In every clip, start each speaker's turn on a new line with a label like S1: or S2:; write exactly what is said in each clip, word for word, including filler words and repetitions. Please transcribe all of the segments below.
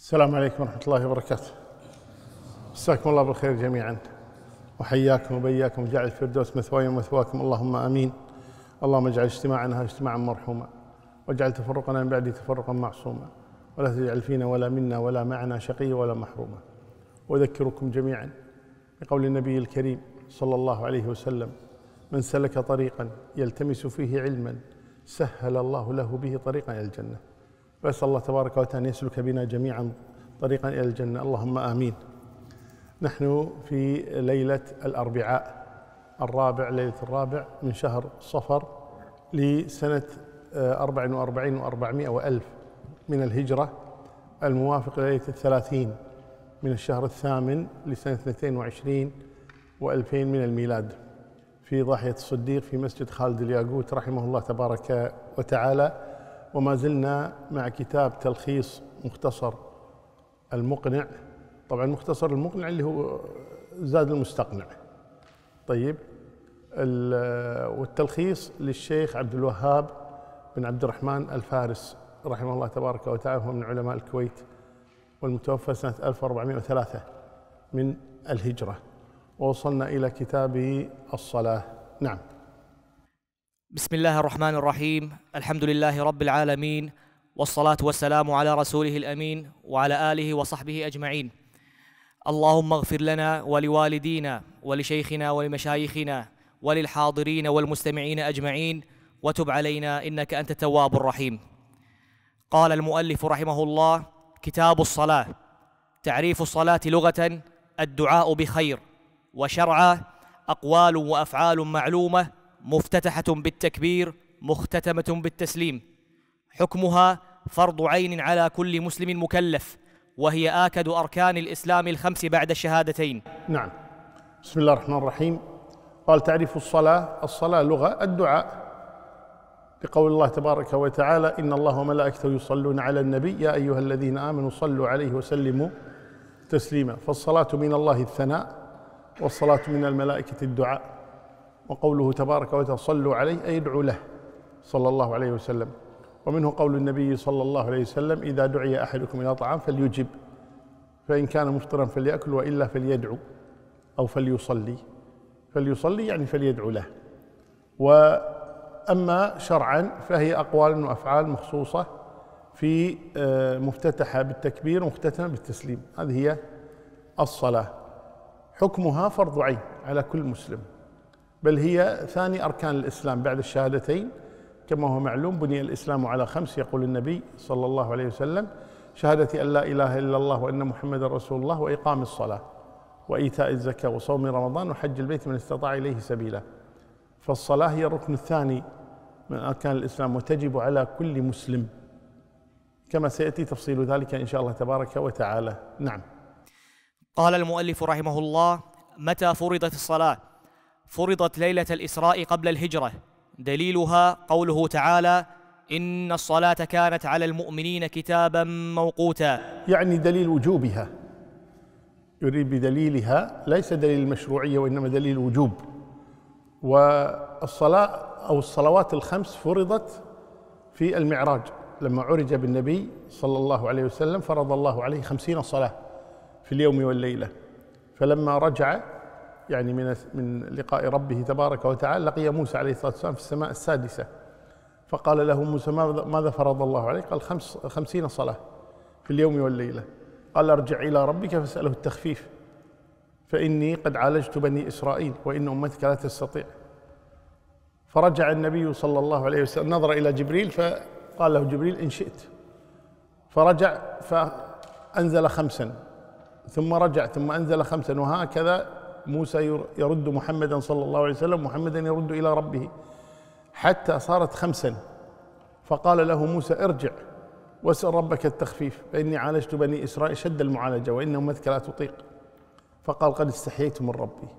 S1: السلام عليكم ورحمة الله وبركاته. مساكم الله بالخير جميعا، وحياكم وبياكم، وجعل الفردوس مثواي ومثواكم، اللهم آمين. اللهم اجعل اجتماعنا اجتماعا مرحوما، واجعل تفرقنا من بعد تفرقا معصوما، ولا تجعل فينا ولا منا ولا معنا شقيا ولا محروما. وأذكركم جميعا بقول النبي الكريم صلى الله عليه وسلم: من سلك طريقا يلتمس فيه علما سهل الله له به طريقا إلى الجنة. وأسأل الله تبارك وتعالى أن يسلك بنا جميعا طريقا إلى الجنة، اللهم آمين. نحن في ليلة الأربعاء الرابع، ليلة الرابع من شهر صفر لسنة أربع وأربعين وأربعمائة وألف من الهجرة، الموافق ليلة الثلاثين من الشهر الثامن لسنة اثنتين وعشرين وألفين من الميلاد، في ضاحية الصديق في مسجد خالد الياقوت رحمه الله تبارك وتعالى. وما زلنا مع كتاب تلخيص مختصر المقنع. طبعا مختصر المقنع اللي هو زاد المستقنع. طيب، والتلخيص للشيخ عبد الوهاب بن عبد الرحمن الفارس رحمه الله تبارك وتعالى، هو من علماء الكويت، والمتوفى سنة ألف وأربعمائة وثلاثة من الهجرة. ووصلنا إلى كتاب الصلاة. نعم.
S2: بسم الله الرحمن الرحيم. الحمد لله رب العالمين، والصلاة والسلام على رسوله الأمين وعلى آله وصحبه أجمعين. اللهم اغفر لنا ولوالدينا ولشيخنا ولمشايخنا وللحاضرين والمستمعين أجمعين، وتب علينا إنك أنت التواب الرحيم. قال المؤلف رحمه الله: كتاب الصلاة. تعريف الصلاة لغة: الدعاء بخير، وشرعا: أقوال وأفعال معلومة مفتتحة بالتكبير مختتمة بالتسليم. حكمها: فرض عين على كل مسلم مكلف، وهي آكد أركان الإسلام الخمس بعد الشهادتين.
S1: نعم. بسم الله الرحمن الرحيم. قال: تعريف الصلاة. الصلاة لغة الدعاء، بقول الله تبارك وتعالى: إن الله وملائكته يصلون على النبي يا أيها الذين آمنوا صلوا عليه وسلموا تسليما. فالصلاة من الله الثناء، والصلاة من الملائكة الدعاء. وقوله تبارك وتعالى: صلوا عليه أي ادعوا له صلى الله عليه وسلم. ومنه قول النبي صلى الله عليه وسلم: إذا دعي أحدكم إلى طعام فليجب، فإن كان مفطرا فليأكل، وإلا فليدعو أو فليصلي. فليصلي يعني فليدعو له. وأما شرعا فهي أقوال وأفعال مخصوصة في مفتتحة بالتكبير ومختتمة بالتسليم. هذه هي الصلاة. حكمها فرض عين على كل مسلم، بل هي ثاني أركان الإسلام بعد الشهادتين، كما هو معلوم: بني الإسلام على خمس، يقول النبي صلى الله عليه وسلم: شهادة أن لا إله إلا الله وأن محمدا رسول الله، وإقام الصلاة، وإيتاء الزكاة، وصوم رمضان، وحج البيت من استطاع إليه سبيلا. فالصلاة هي الركن الثاني من أركان الإسلام، وتجب على كل مسلم، كما سيأتي تفصيل ذلك إن شاء الله تبارك وتعالى. نعم.
S2: قال المؤلف رحمه الله: متى فرضت الصلاة؟ فرضت ليلة الإسراء قبل الهجرة. دليلها قوله تعالى: إن الصلاة كانت على المؤمنين كتابا موقوتا.
S1: يعني دليل وجوبها، يريد بدليلها ليس دليل المشروعية، وإنما دليل الوجوب. والصلاة أو الصلوات الخمس فرضت في المعراج، لما عرج بالنبي صلى الله عليه وسلم فرض الله عليه خمسين صلاة في اليوم والليلة. فلما رجع يعني من من لقاء ربه تبارك وتعالى لقي موسى عليه الصلاة والسلام في السماء السادسة، فقال له موسى: ماذا فرض الله عليك؟ قال: خمس خمسين صلاة في اليوم والليلة. قال: ارجع إلى ربك فاسأله التخفيف، فإني قد عالجت بني إسرائيل وإن أمتك لا تستطيع. فرجع النبي صلى الله عليه وسلم، نظر إلى جبريل فقال له جبريل: إن شئت. فرجع فأنزل خمسا، ثم رجع ثم أنزل خمسا، وهكذا موسى يرد محمدا صلى الله عليه وسلم، محمدا يرد إلى ربه، حتى صارت خمسا. فقال له موسى: ارجع واسأل ربك التخفيف، فإني عالجت بني إسرائيل شد المعالجة وإن أمتك لا تطيق. فقال: قد استحييت من ربي.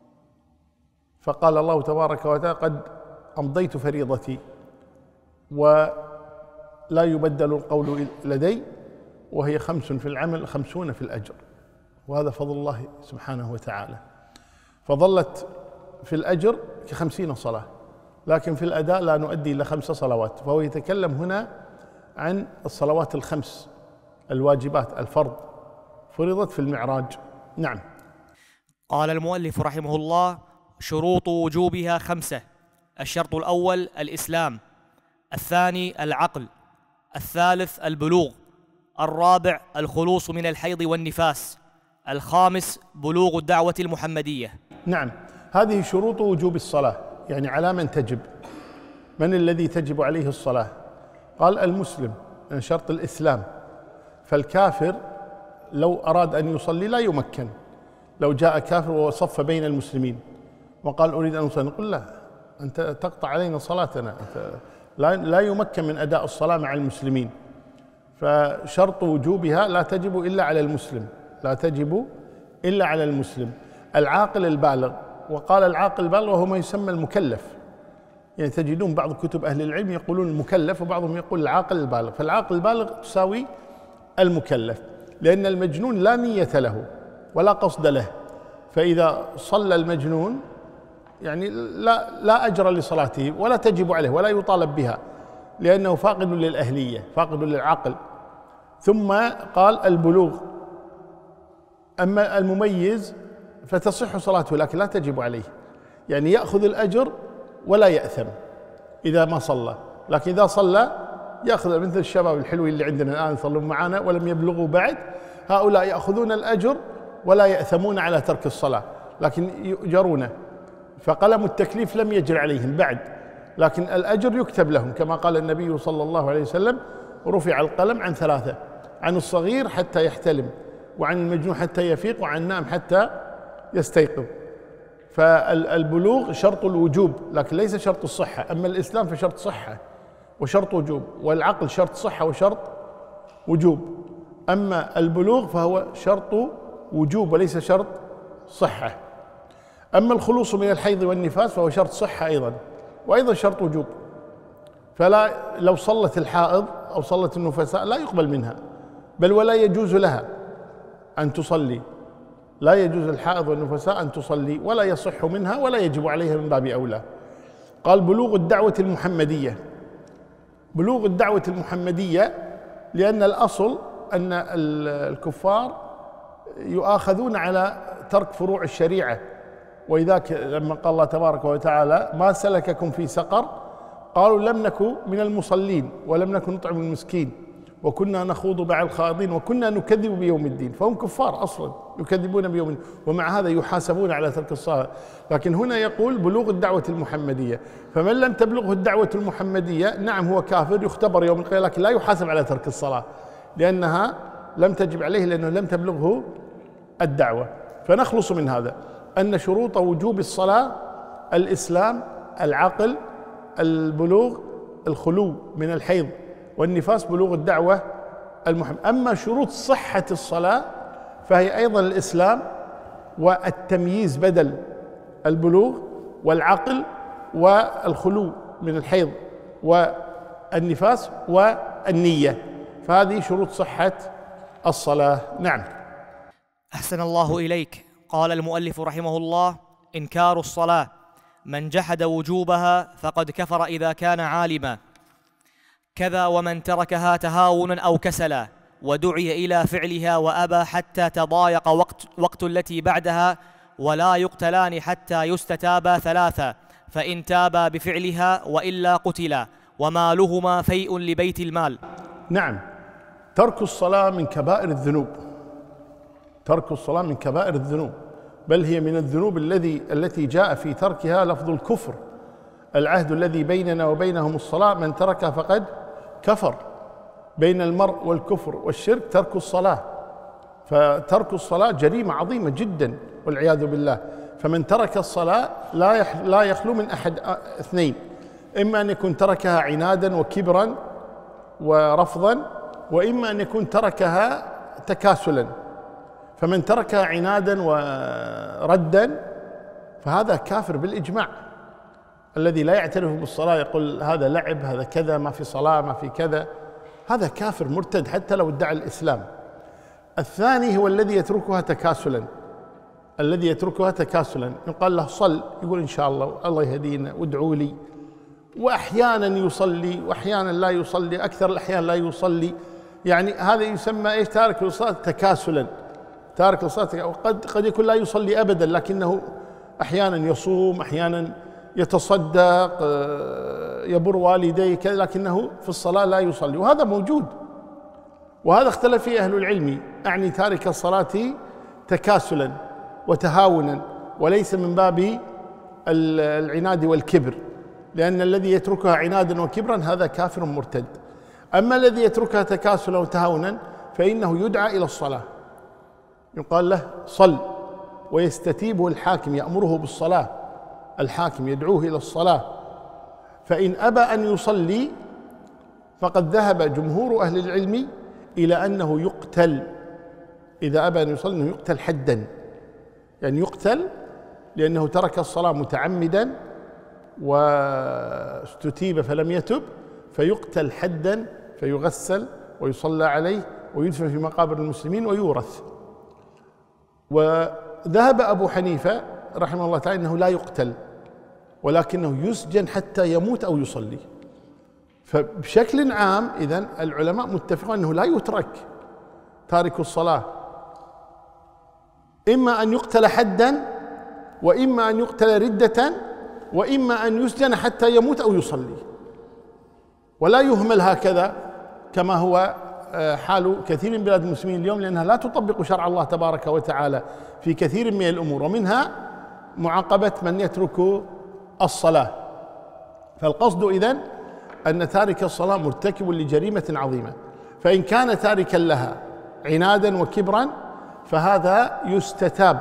S1: فقال الله تبارك وتعالى: قد أمضيت فريضتي ولا يبدل القول لدي، وهي خمس في العمل خمسون في الأجر. وهذا فضل الله سبحانه وتعالى. فظلت في الأجر كخمسين صلاة، لكن في الأداء لا نؤدي إلا خمس صلوات. فهو يتكلم هنا عن الصلوات الخمس الواجبات الفرض فرضت في المعراج. نعم.
S2: قال المؤلف رحمه الله: شروط وجوبها خمسة. الشرط الأول الإسلام، الثاني العقل، الثالث البلوغ، الرابع الخلوص من الحيض والنفاس، الخامس بلوغ الدعوة المحمدية.
S1: نعم، هذه شروط وجوب الصلاة، يعني على من تجب. من الذي تجب عليه الصلاة؟ قال المسلم، من شرط الإسلام. فالكافر لو أراد أن يصلي لا يمكن. لو جاء كافر وصف بين المسلمين وقال أريد أن أصلي، نقول لا، أنت تقطع علينا صلاتنا، أنت لا, لا يمكن من أداء الصلاة مع المسلمين. فشرط وجوبها لا تجب إلا على المسلم، لا تجب إلا على المسلم. العاقل البالغ، وقال العاقل البالغ وهو ما يسمى المكلف. يعني تجدون بعض كتب أهل العلم يقولون المكلف وبعضهم يقول العاقل البالغ. فالعاقل البالغ تساوي المكلف، لأن المجنون لا نية له ولا قصد له. فإذا صلى المجنون يعني لا لا أجر لصلاته ولا تجب عليه ولا يطالب بها، لأنه فاقد للأهلية، فاقد للعقل. ثم قال البلوغ. أما المميز فتصح صلاته لكن لا تجب عليه، يعني يأخذ الأجر ولا يأثم إذا ما صلى، لكن إذا صلى يأخذ. مثل الشباب الحلوين اللي عندنا الآن يصلون معنا ولم يبلغوا بعد، هؤلاء يأخذون الأجر ولا يأثمون على ترك الصلاة، لكن يؤجرون. فقلم التكليف لم يجر عليهم بعد، لكن الأجر يكتب لهم، كما قال النبي صلى الله عليه وسلم: رفع القلم عن ثلاثة، عن الصغير حتى يحتلم، وعن المجنون حتى يفيق، وعن النائم حتى يستيقظ. فالبلوغ شرط الوجوب لكن ليس شرط الصحة. أما الإسلام فشرط صحة وشرط وجوب، والعقل شرط صحة وشرط وجوب. أما البلوغ فهو شرط وجوب وليس شرط صحة. أما الخلوص من الحيض والنفاس فهو شرط صحة أيضا، وأيضا شرط وجوب. فلا لو صلت الحائض أو صلت النفساء لا يقبل منها، بل ولا يجوز لها أن تصلي. لا يجوز للحائض والنفساء أن تصلي، ولا يصح منها ولا يجب عليها من باب أولى. قال بلوغ الدعوة المحمدية. بلوغ الدعوة المحمدية لأن الأصل أن الكفار يؤاخذون على ترك فروع الشريعة، وإذاك لما قال الله تبارك وتعالى: ما سلككم في سقر؟ قالوا لم نكن من المصلين ولم نكن نطعم المسكين وكنا نخوض مع الخائضين وكنا نكذب بيوم الدين. فهم كفار أصلا يكذبون بيوم الدين، ومع هذا يحاسبون على ترك الصلاة. لكن هنا يقول بلوغ الدعوة المحمدية، فمن لم تبلغه الدعوة المحمدية نعم هو كافر يختبر يوم القيامة، لكن لا يحاسب على ترك الصلاة لأنها لم تجب عليه، لأنه لم تبلغه الدعوة. فنخلص من هذا أن شروط وجوب الصلاة الإسلام، العقل، البلوغ، الخلو من الحيض والنفاس، بلوغ الدعوة المحمد. أما شروط صحة الصلاة فهي أيضا الإسلام والتمييز بدل البلوغ والعقل والخلو من الحيض والنفاس والنية. فهذه شروط صحة الصلاة. نعم.
S2: أحسن الله إليك. قال المؤلف رحمه الله: إنكار الصلاة، من جحد وجوبها فقد كفر إذا كان عالما، كذا ومن تركها تهاونا أو كسلا ودعي إلى فعلها وأبى حتى تضايق وقت, وقت التي بعدها، ولا يقتلان حتى يستتابا ثلاثا، فإن تابا بفعلها وإلا قتلا، ومالهما فيء لبيت المال.
S1: نعم، ترك الصلاة من كبائر الذنوب، ترك الصلاة من كبائر الذنوب، بل هي من الذنوب الذي التي جاء في تركها لفظ الكفر. العهد الذي بيننا وبينهم الصلاة، من تركها فقد كفر. بين المرء والكفر والشرك ترك الصلاة، فترك الصلاة جريمة عظيمة جدا والعياذ بالله. فمن ترك الصلاة لا لا يخلو من أحد اثنين: إما أن يكون تركها عنادا وكبرا ورفضا، وإما أن يكون تركها تكاسلا. فمن تركها عنادا وردا فهذا كافر بالإجماع. الذي لا يعترف بالصلاة يقول هذا لعب، هذا كذا، ما في صلاة، ما في كذا، هذا كافر مرتد حتى لو ادعى الإسلام. الثاني هو الذي يتركها تكاسلا، الذي يتركها تكاسلا يقال له صل، يقول إن شاء الله، الله يهدينا وادعوا لي، وأحيانا يصلي وأحيانا لا يصلي، أكثر الأحيان لا يصلي، يعني هذا يسمى إيش؟ تارك للصلاة تكاسلا. تارك للصلاة وقد قد يكون لا يصلي أبدا، لكنه أحيانا يصوم، أحيانا يتصدق، يبر والديه كذا، لكنه في الصلاة لا يصلي، وهذا موجود. وهذا اختلف فيه أهل العلم، أعني تارك الصلاة تكاسلا وتهاونا، وليس من باب العناد والكبر، لأن الذي يتركها عنادا وكبرا هذا كافر مرتد. أما الذي يتركها تكاسلا وتهاونا فإنه يدعى إلى الصلاة، يقال له صل، ويستتيبه الحاكم، يأمره بالصلاة، الحاكم يدعوه إلى الصلاة. فإن أبى أن يصلي فقد ذهب جمهور أهل العلم إلى أنه يقتل. إذا أبى أن يصلي أنه يقتل حدا، يعني يقتل لأنه ترك الصلاة متعمدا واستتيب فلم يتب، فيقتل حدا، فيغسل ويصلى عليه ويدفن في مقابر المسلمين ويورث. وذهب أبو حنيفة رحمه الله تعالى أنه لا يقتل، ولكنه يسجن حتى يموت أو يصلي. فبشكل عام إذن العلماء متفقون أنه لا يترك تارك الصلاة، إما أن يقتل حدا، وإما أن يقتل ردة، وإما أن يسجن حتى يموت أو يصلي، ولا يهمل هكذا كما هو حال كثير من بلاد المسلمين اليوم، لأنها لا تطبق شرع الله تبارك وتعالى في كثير من الأمور، ومنها معاقبة من يترك الصلاة. فالقصد إذن أن تارك الصلاة مرتكب لجريمة عظيمة، فإن كان تاركا لها عنادا وكبرا فهذا يستتاب،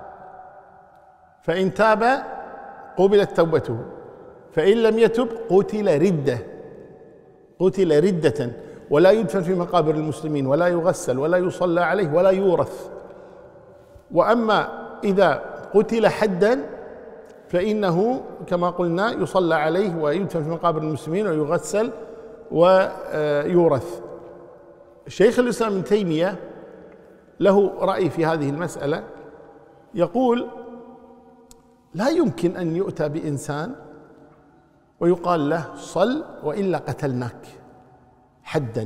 S1: فإن تاب قبلت توبته، فإن لم يتب قتل ردة، قتل ردة، ولا يدفن في مقابر المسلمين، ولا يغسل، ولا يصلى عليه، ولا يورث. وأما إذا قتل حدا فإنه كما قلنا يصلى عليه ويدفن في مقابر المسلمين ويغسل ويورث. شيخ الإسلام ابن تيمية له رأي في هذه المسألة، يقول لا يمكن أن يؤتى بإنسان ويقال له صل وإلا قتلناك حدا،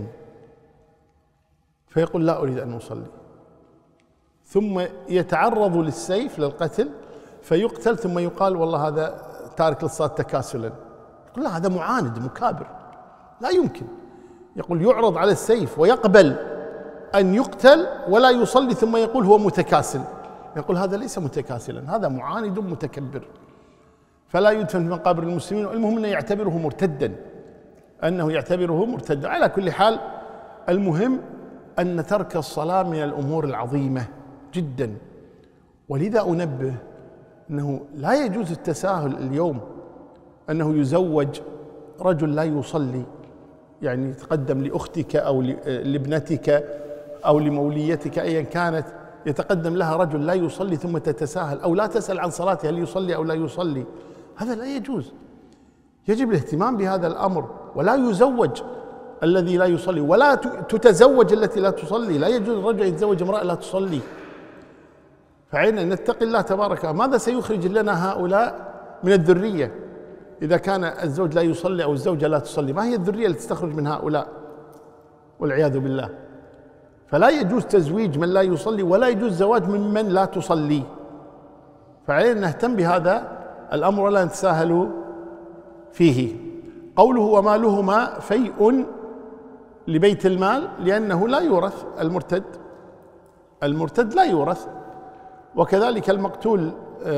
S1: فيقول لا أريد أن أصلي، ثم يتعرض للسيف للقتل فيقتل، ثم يقال والله هذا تارك للصلاة تكاسلا. يقول لا، هذا معاند مكابر، لا يمكن. يقول يعرض على السيف ويقبل أن يقتل ولا يصلي، ثم يقول هو متكاسل. يقول هذا ليس متكاسلا، هذا معاند متكبر، فلا يدفن في مقابر المسلمين. المهم أنه يعتبره مرتدا، أنه يعتبره مرتدا. على كل حال، المهم أن ترك الصلاة من الأمور العظيمة جدا، ولذا أنبه أنه لا يجوز التساهل اليوم، أنه يزوج رجل لا يصلي، يعني يتقدم لأختك أو لابنتك أو لموليتك أيا كانت، يتقدم لها رجل لا يصلي ثم تتساهل، أو لا تسأل عن صلاته هل يصلي أو لا يصلي. هذا لا يجوز، يجب الاهتمام بهذا الأمر، ولا يزوج الذي لا يصلي، ولا تتزوج التي لا تصلي. لا يجوز الرجل يتزوج امرأة لا تصلي. فعينا نتقي الله تبارك. ماذا سيخرج لنا هؤلاء من الذرية إذا كان الزوج لا يصلي أو الزوجة لا تصلي؟ ما هي الذرية التي تخرج من هؤلاء والعياذ بالله؟ فلا يجوز تزويج من لا يصلي، ولا يجوز زواج ممن لا تصلي. فعلينا نهتم بهذا الأمر ولا نتساهل فيه. قوله ومالهما فيء لبيت المال، لأنه لا يورث المرتد، المرتد لا يورث. وكذلك المقتول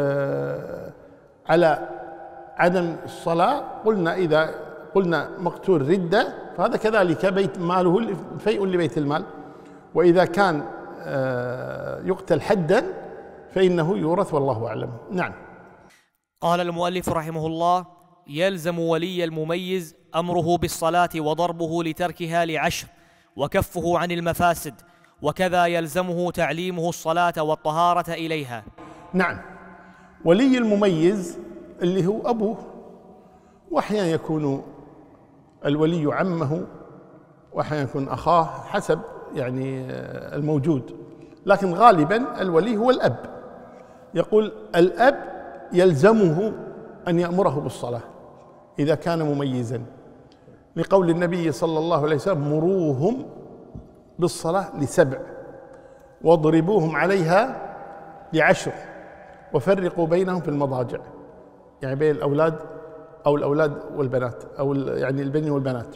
S1: على عدم الصلاة، قلنا إذا قلنا مقتول ردة فهذا كذلك بيت ماله فيء لبيت المال، وإذا كان يقتل حدا فإنه يورث، والله أعلم. نعم.
S2: قال المؤلف رحمه الله: يلزم ولي المميز أمره بالصلاة وضربه لتركها لعشر، وكفه عن المفاسد، وكذا يلزمه تعليمه الصلاة والطهارة إليها.
S1: نعم. ولي المميز اللي هو أبوه، وأحيانا يكون الولي عمه، وأحيانا يكون أخاه، حسب يعني الموجود، لكن غالبا الولي هو الأب. يقول الأب يلزمه أن يأمره بالصلاة إذا كان مميزا، لقول النبي صلى الله عليه وسلم: مروهم بالصلاة لسبع، واضربوهم عليها لعشر، وفرقوا بينهم في المضاجع، يعني بين الأولاد أو الأولاد والبنات، أو يعني البنين والبنات.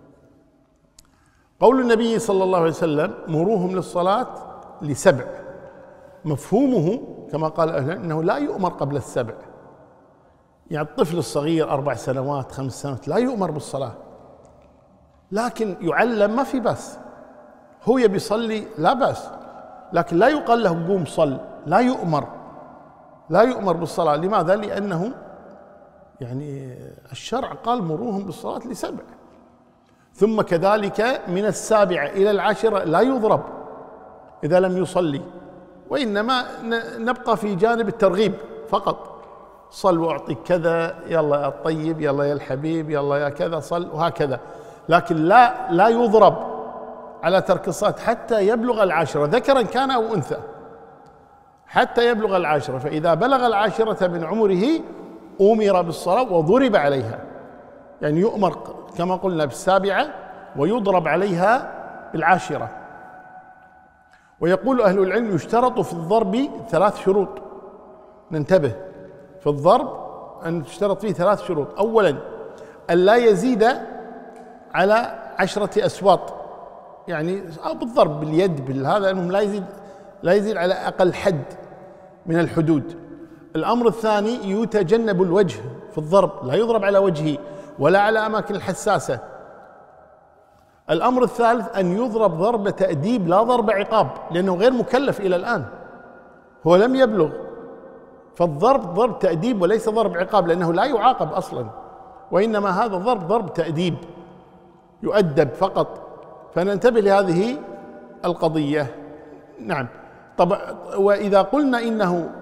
S1: قول النبي صلى الله عليه وسلم مروهم للصلاة لسبع، مفهومه كما قال أهل أنه لا يؤمر قبل السبع. يعني الطفل الصغير أربع سنوات خمس سنوات لا يؤمر بالصلاة، لكن يعلم ما في بأس، هو يبي يصلي لا بأس، لكن لا يقال له قوم صل، لا يؤمر لا يؤمر بالصلاة. لماذا؟ لأنه يعني الشرع قال مروهم بالصلاة لسبع. ثم كذلك من السابعة إلى العاشرة لا يضرب إذا لم يصلي، وإنما نبقى في جانب الترغيب فقط، صل وأعطيك كذا، يلا يا الطيب، يلا يا الحبيب، يلا يا كذا، صل، وهكذا. لكن لا لا يضرب على ترك الصلاة حتى يبلغ العاشرة، ذكرا كان أو أنثى، حتى يبلغ العاشرة. فإذا بلغ العاشرة من عمره أمر بالصلاة وضرب عليها، يعني يؤمر كما قلنا بالسابعة ويضرب عليها بالعاشرة. ويقول أهل العلم يشترط في الضرب ثلاث شروط، ننتبه في الضرب أن تشترط فيه ثلاث شروط. أولا أن لا يزيد على عشرة أسواط، يعني أو بالضرب باليد بالهذا، أنهم لا يزيد لا يزيد على أقل حد من الحدود. الأمر الثاني يتجنب الوجه في الضرب، لا يضرب على وجهه ولا على أماكن الحساسة. الأمر الثالث أن يضرب ضرب تأديب لا ضرب عقاب، لأنه غير مكلف إلى الآن، هو لم يبلغ، فالضرب ضرب تأديب وليس ضرب عقاب، لأنه لا يعاقب أصلا، وإنما هذا ضرب ضرب تأديب يؤدب فقط. فننتبه لهذه القضية. نعم. طبعا وإذا قلنا إنه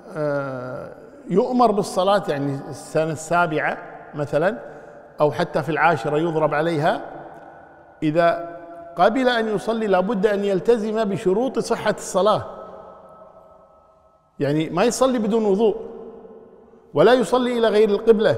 S1: يؤمر بالصلاة، يعني السنة السابعة مثلا أو حتى في العاشرة يضرب عليها، إذا قبل أن يصلي لابد أن يلتزم بشروط صحة الصلاة، يعني ما يصلي بدون وضوء، ولا يصلي إلى غير القبلة،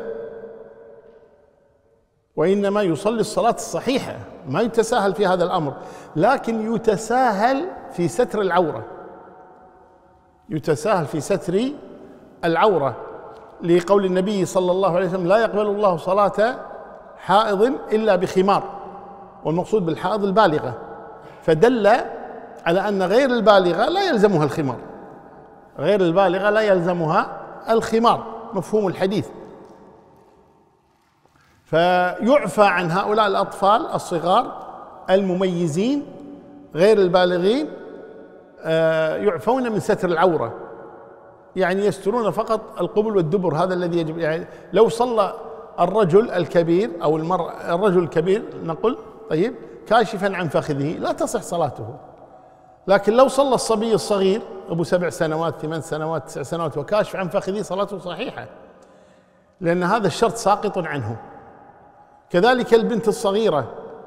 S1: وإنما يصلي الصلاة الصحيحة، ما يتساهل في هذا الأمر. لكن يتساهل في ستر العورة، يتساهل في ستر العورة، لقول النبي صلى الله عليه وسلم لا يقبل الله صلاة حائض إلا بخمار، والمقصود بالحائض البالغة، فدل على أن غير البالغة لا يلزمها الخمار، غير البالغة لا يلزمها الخمار، مفهوم الحديث. فيعفى عن هؤلاء الأطفال الصغار المميزين غير البالغين، يعفون من ستر العورة، يعني يسترون فقط القبل والدبر، هذا الذي يجب. يعني لو صلى الرجل الكبير أو المرأة، الرجل الكبير نقول طيب كاشفا عن فخذه لا تصح صلاته، لكن لو صلى الصبي الصغير أبو سبع سنوات ثمان سنوات تسع سنوات وكاشف عن فخذه صلاته صحيحة، لأن هذا الشرط ساقط عنه. كذلك البنت الصغيرة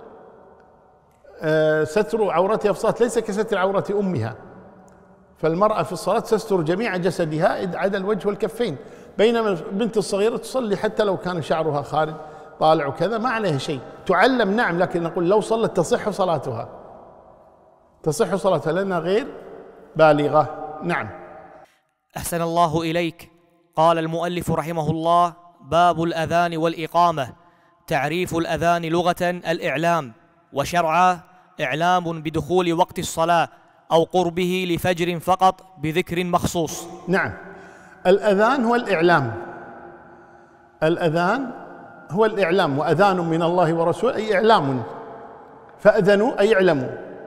S1: ستر عورتها في الصلاة ليس كستر عورة أمها، فالمرأة في الصلاة تستر جميع جسدها عدا الوجه والكفين، بينما البنت الصغيرة تصلي حتى لو كان شعرها خارج طالع وكذا ما عليها شيء، تعلم نعم، لكن نقول لو صلت تصح صلاتها، تصح صلاتها لأنها غير بالغة. نعم.
S2: أحسن الله إليك. قال المؤلف رحمه الله: باب الأذان والإقامة. تعريف الأذان لغة الإعلام، وشرعا إعلام بدخول وقت الصلاة أو قربه لفجر فقط بذكر مخصوص.
S1: نعم. الأذان هو الإعلام، الأذان هو الإعلام، وأذان من الله ورسوله أي إعلام، فأذنوا أي اعلموا.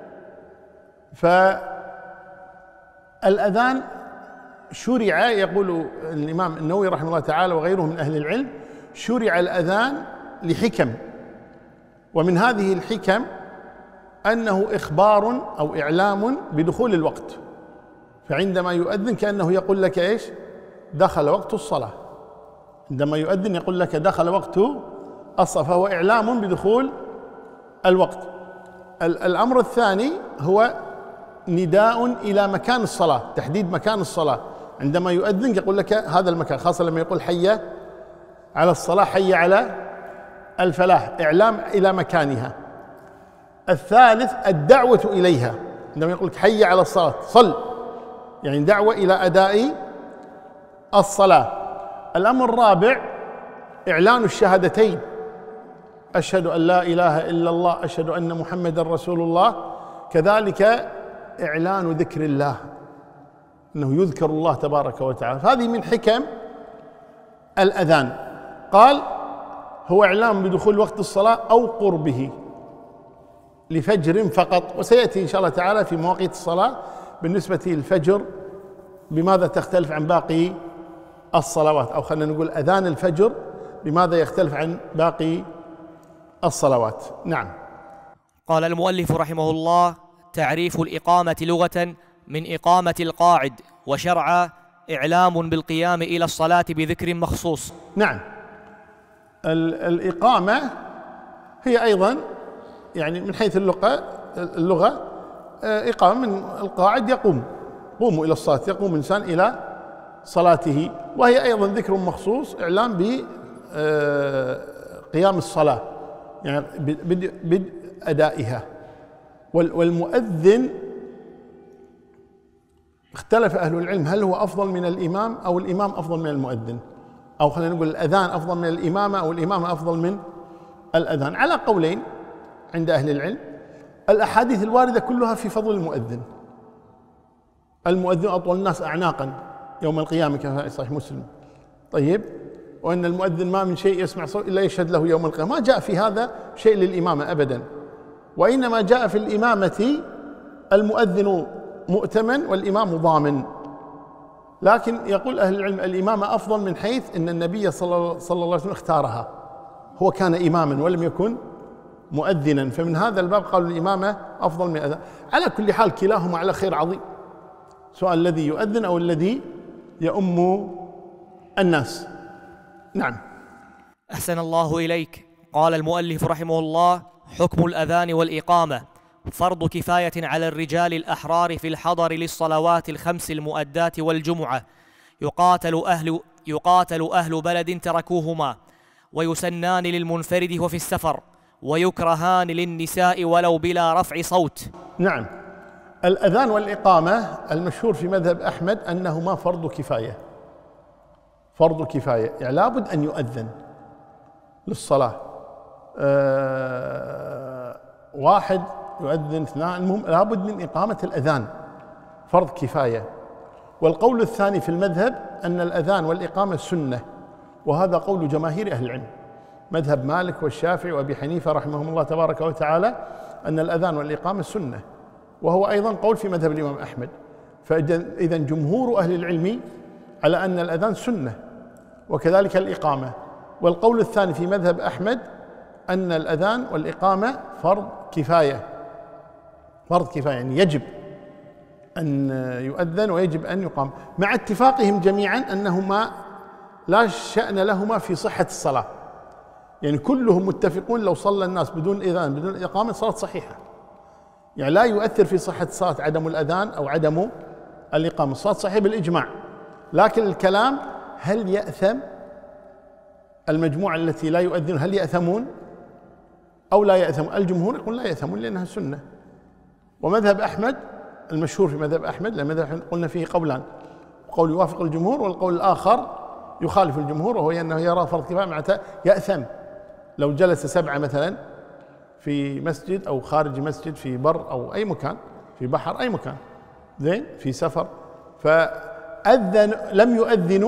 S1: فالأذان شرع، يقول الإمام النووي رحمه الله تعالى وغيره من أهل العلم، شرع الأذان لحكم، ومن هذه الحكم أنه إخبار أو إعلام بدخول الوقت، فعندما يؤذن كأنه يقول لك إيش؟ دخل وقت الصلاة. عندما يؤذن يقول لك دخل وقت الصلاة، فهو إعلام بدخول الوقت. الأمر الثاني هو نداء إلى مكان الصلاة، تحديد مكان الصلاة، عندما يؤذن يقول لك هذا المكان، خاصة لما يقول حي على الصلاة، حي على الفلاح، إعلام إلى مكانها. الثالث الدعوة إليها، عندما يقول لك حي على الصلاة صل، يعني دعوة إلى أداء الصلاة. الأمر الرابع إعلان الشهادتين، أشهد أن لا إله إلا الله، أشهد أن محمدا رسول الله. كذلك إعلان ذكر الله، أنه يذكر الله تبارك وتعالى. هذه من حكم الأذان. قال هو إعلام بدخول وقت الصلاة أو قربه لفجر فقط، وسيأتي إن شاء الله تعالى في مواقيت الصلاة بالنسبة للفجر بماذا تختلف عن باقي الصلوات، أو خلينا نقول أذان الفجر بماذا يختلف عن باقي الصلوات. نعم.
S2: قال المؤلف رحمه الله: تعريف الإقامة لغة من إقامة القاعد، وشرعا إعلام بالقيام إلى الصلاة بذكر مخصوص.
S1: نعم. الإقامة هي أيضا يعني من حيث اللغة اللغة إقامة من القاعد يقوم، قوموا إلى الصلاة، يقوم الإنسان إلى صلاته، وهي أيضا ذكر مخصوص إعلام بقيام الصلاة، يعني بدء بدء أدائها. والمؤذن اختلف أهل العلم هل هو أفضل من الإمام أو الإمام أفضل من المؤذن، أو خلينا نقول الأذان أفضل من الإمامة أو الإمامة أفضل من الأذان، على قولين عند أهل العلم. الأحاديث الواردة كلها في فضل المؤذن. المؤذن أطول الناس أعناقا يوم القيامة كما في صحيح مسلم. طيب، وأن المؤذن ما من شيء يسمع صوت إلا يشهد له يوم القيامة. ما جاء في هذا شيء للإمامة أبدا، وإنما جاء في الإمامة المؤذن مؤتمن والإمام ضامن. لكن يقول أهل العلم الإمامة أفضل من حيث أن النبي صلى الله عليه وسلم اختارها، هو كان إماما ولم يكن مؤذنا، فمن هذا الباب قالوا الإمامة أفضل من الأذان. على كل حال كلاهما على خير عظيم، سواء الذي يؤذن أو الذي يؤم الناس. نعم.
S2: أحسن الله إليك. قال المؤلف رحمه الله: حكم الأذان والإقامة فرض كفاية على الرجال الأحرار في الحضر للصلوات الخمس المؤدات والجمعة، يقاتل أهل, يقاتل أهل بلد تركوهما، ويسنان للمنفرد وفي السفر، ويكرهان للنساء ولو بلا رفع صوت.
S1: نعم. الأذان والإقامة المشهور في مذهب أحمد أنهما فرض كفاية، فرض كفاية، يعني لابد أن يؤذن للصلاة. أه واحد يؤذن، اثنان، المهم لابد من إقامة الأذان، فرض كفاية. والقول الثاني في المذهب أن الأذان والإقامة سنة، وهذا قول جماهير أهل العلم، مذهب مالك والشافعي وأبي حنيفة رحمهم الله تبارك وتعالى، أن الأذان والإقامة سنة، وهو أيضا قول في مذهب الإمام أحمد. فإذا جمهور أهل العلم على أن الأذان سنة وكذلك الإقامة. والقول الثاني في مذهب أحمد أن الأذان والإقامة فرض كفاية، فرض كفاية يعني يجب أن يؤذن ويجب أن يقام، مع اتفاقهم جميعا أنهما لا شأن لهما في صحة الصلاة. يعني كلهم متفقون لو صلى الناس بدون إذان بدون إقامة صلاة صحيحة، يعني لا يؤثر في صحة الصلاة عدم الأذان أو عدم الإقامة، الصلاة صحيحة بالإجماع. لكن الكلام هل يأثم المجموعة التي لا يؤذن، هل يأثمون أو لا يأثمون؟ الجمهور يقول لا يأثمون لأنها سنة. ومذهب أحمد المشهور في مذهب أحمد، لأن مذهب قلنا فيه قولان، قول يوافق الجمهور والقول الآخر يخالف الجمهور، وهو أنه يرى فرض كفاية معناته يأثم لو جلس سبعة مثلا في مسجد أو خارج مسجد في بر أو أي مكان، في بحر أي مكان، زين، في سفر، فأذن لم يؤذنوا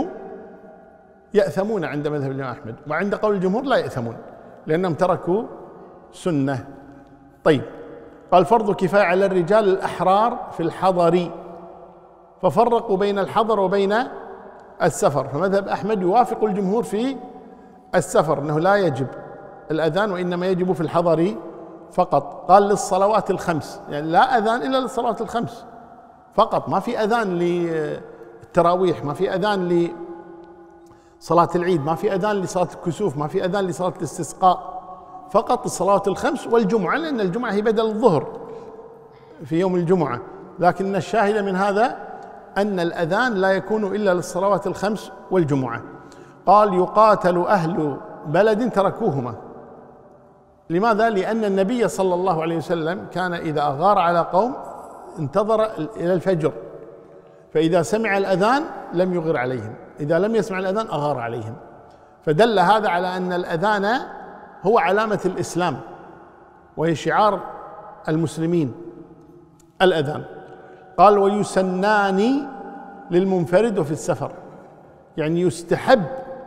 S1: يأثمون عند مذهب الإمام أحمد، وعند قول الجمهور لا يأثمون لأنهم تركوا سنة. طيب، قال فرض كفاية على الرجال الأحرار في الحضر، ففرقوا بين الحضر وبين السفر. فمذهب أحمد يوافق الجمهور في السفر أنه لا يجب الأذان وإنما يجب في الحضر فقط. قال للصلوات الخمس، يعني لا أذان إلا للصلوات الخمس فقط، ما في أذان للتراويح، ما في أذان لصلاة العيد، ما في أذان لصلاة الكسوف، ما في أذان لصلاة الاستسقاء، فقط الصلوات الخمس والجمعة، لأن الجمعة هي بدل الظهر في يوم الجمعة. لكن الشاهد من هذا أن الأذان لا يكون إلا للصلوات الخمس والجمعة. قال يقاتل أهل بلد تركوهما، لماذا؟ لأن النبي صلى الله عليه وسلم كان إذا أغار على قوم انتظر إلى الفجر، فإذا سمع الأذان لم يغر عليهم، إذا لم يسمع الأذان أغار عليهم، فدل هذا على أن الأذان هو علامة الإسلام وهي شعار المسلمين الأذان. قال ويسنان للمنفرد وفي السفر، يعني يستحب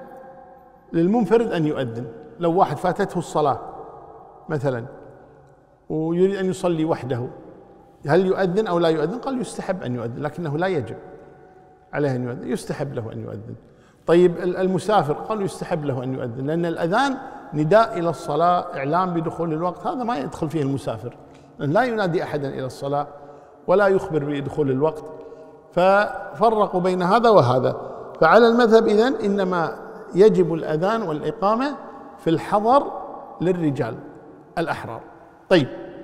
S1: للمنفرد أن يؤذن. لو واحد فاتته الصلاة مثلا ويريد أن يصلي وحده، هل يؤذن أو لا يؤذن؟ قال يستحب أن يؤذن، لكنه لا يجب عليه أن يؤذن، يستحب له أن يؤذن. طيب المسافر قالوا يستحب له أن يؤذن، لأن الأذان نداء إلى الصلاة، إعلام بدخول الوقت، هذا ما يدخل فيه المسافر، لأن لا ينادي أحدا إلى الصلاة ولا يخبر بدخول الوقت، ففرقوا بين هذا وهذا. فعلى المذهب إذن إنما يجب الأذان والإقامة في الحضر للرجال الأحرار. طيب،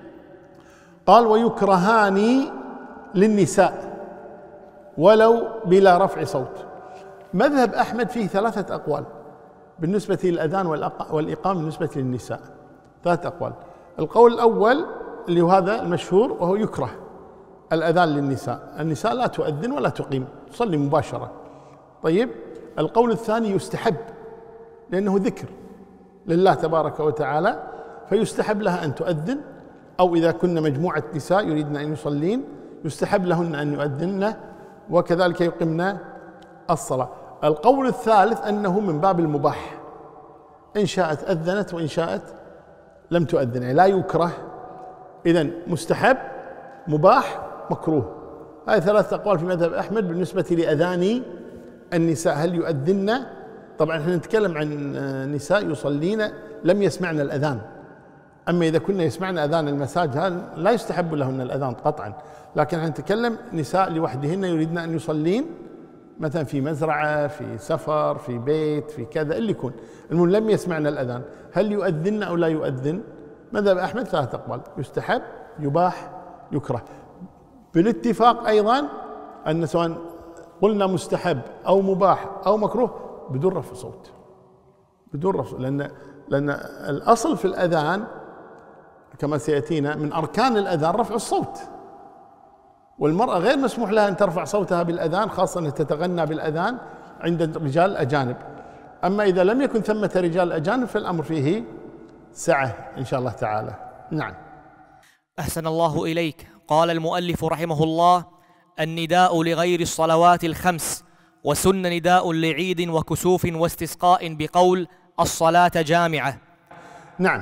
S1: قال ويكرهان للنساء ولو بلا رفع صوت. مذهب أحمد فيه ثلاثة أقوال بالنسبة للأذان والإقامة بالنسبة للنساء، ثلاثة أقوال. القول الأول اللي هو هذا المشهور، وهو يكره الأذان للنساء، النساء لا تؤذن ولا تقيم، تصلي مباشرة. طيب، القول الثاني يستحب، لأنه ذكر لله تبارك وتعالى، فيستحب لها أن تؤذن، أو إذا كنا مجموعة نساء يريدن أن يصلين يستحب لهن أن يؤذن وكذلك يقمن الصلاة. القول الثالث أنه من باب المباح، إن شاءت أذنت وإن شاءت لم تؤذن، يعني لا يكره، إذن مستحب مباح مكروه. هذه ثلاثة أقوال في مذهب أحمد بالنسبة لأذان النساء، هل يؤذن؟ طبعا احنا نتكلم عن نساء يصلين لم يسمعن الأذان، أما إذا كنا يسمعن أذان المساجد هذا لا يستحب لهن الأذان قطعا، لكن احنا نتكلم نساء لوحدهن يريدن أن يصلين مثلا في مزرعة، في سفر، في بيت، في كذا اللي يكون، المهم لم يسمعن الأذان، هل يؤذن أو لا يؤذن؟ مذهب أحمد ثلاثة أقوال، يستحب، يباح، يكره. بالاتفاق أيضا أن سواء قلنا مستحب أو مباح أو مكروه بدون رفع صوت، بدون رفع، لأن لأن الأصل في الأذان كما سيأتينا من أركان الأذان رفع الصوت، والمرأة غير مسموح لها أن ترفع صوتها بالأذان، خاصة أن تتغنى بالأذان عند الرجال الأجانب. أما إذا لم يكن ثمة رجال أجانب فالأمر فيه سعة إن شاء الله تعالى. نعم.
S2: أحسن الله إليك. قال المؤلف رحمه الله: النداء لغير الصلوات الخمس، وسن نداء لعيد وكسوف واستسقاء بقول الصلاة جامعة.
S1: نعم،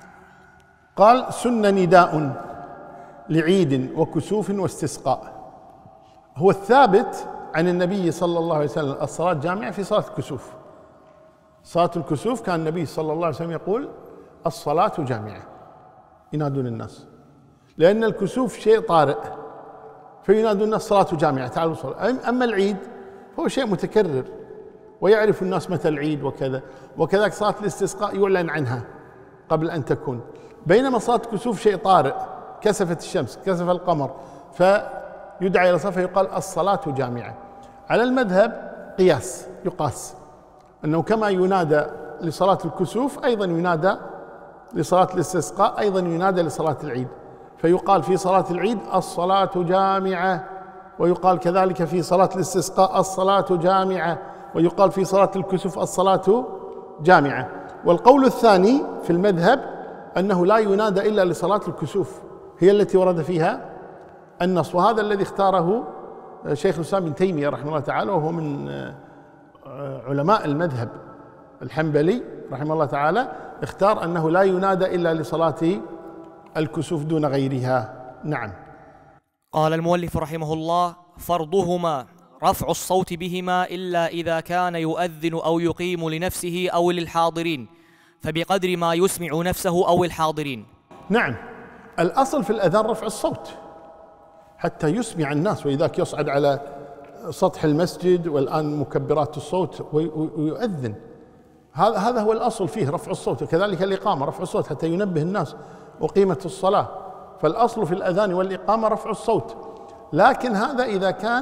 S1: قال سن نداء لعيد وكسوف واستسقاء، هو الثابت عن النبي صلى الله عليه وسلم الصلاة جامعة في صلاة الكسوف. صلاة الكسوف كان النبي صلى الله عليه وسلم يقول الصلاة جامعة، ينادون الناس، لأن الكسوف شيء طارئ فينادون الناس صلاة جامعة تعالوا صلاة. أما العيد هو شيء متكرر ويعرف الناس متى العيد وكذا، وكذلك صلاة الاستسقاء يعلن عنها قبل أن تكون، بينما صلاة الكسوف شيء طارئ، كسفت الشمس، كسف القمر، فيدعى إلى صلاة فيقال الصلاة جامعة. على المذهب قياس، يقاس أنه كما ينادى لصلاة الكسوف أيضا ينادى لصلاة الاستسقاء، أيضا ينادى لصلاة العيد، فيقال في صلاة العيد الصلاة جامعة، ويقال كذلك في صلاة الاستسقاء الصلاة جامعة، ويقال في صلاة الكسوف الصلاة جامعة. والقول الثاني في المذهب أنه لا ينادى إلا لصلاة الكسوف، هي التي ورد فيها النص، وهذا الذي اختاره شيخ الإسلام ابن تيمية رحمه الله تعالى، وهو من علماء المذهب الحنبلي رحمه الله تعالى، اختار أنه لا ينادى إلا لصلاة الكسوف دون غيرها. نعم.
S2: قال المؤلف رحمه الله: فرضهما رفع الصوت بهما إلا إذا كان يؤذن أو يقيم لنفسه أو للحاضرين، فبقدر ما يسمع نفسه أو الحاضرين.
S1: نعم، الأصل في الأذان رفع الصوت حتى يسمع الناس، وإذاك يصعد على سطح المسجد والآن مكبرات الصوت ويؤذن، هذا هذا هو الأصل فيه رفع الصوت، وكذلك الإقامة رفع الصوت حتى ينبه الناس وقيمة الصلاة، فالأصل في الأذان والإقامة رفع الصوت، لكن هذا إذا كان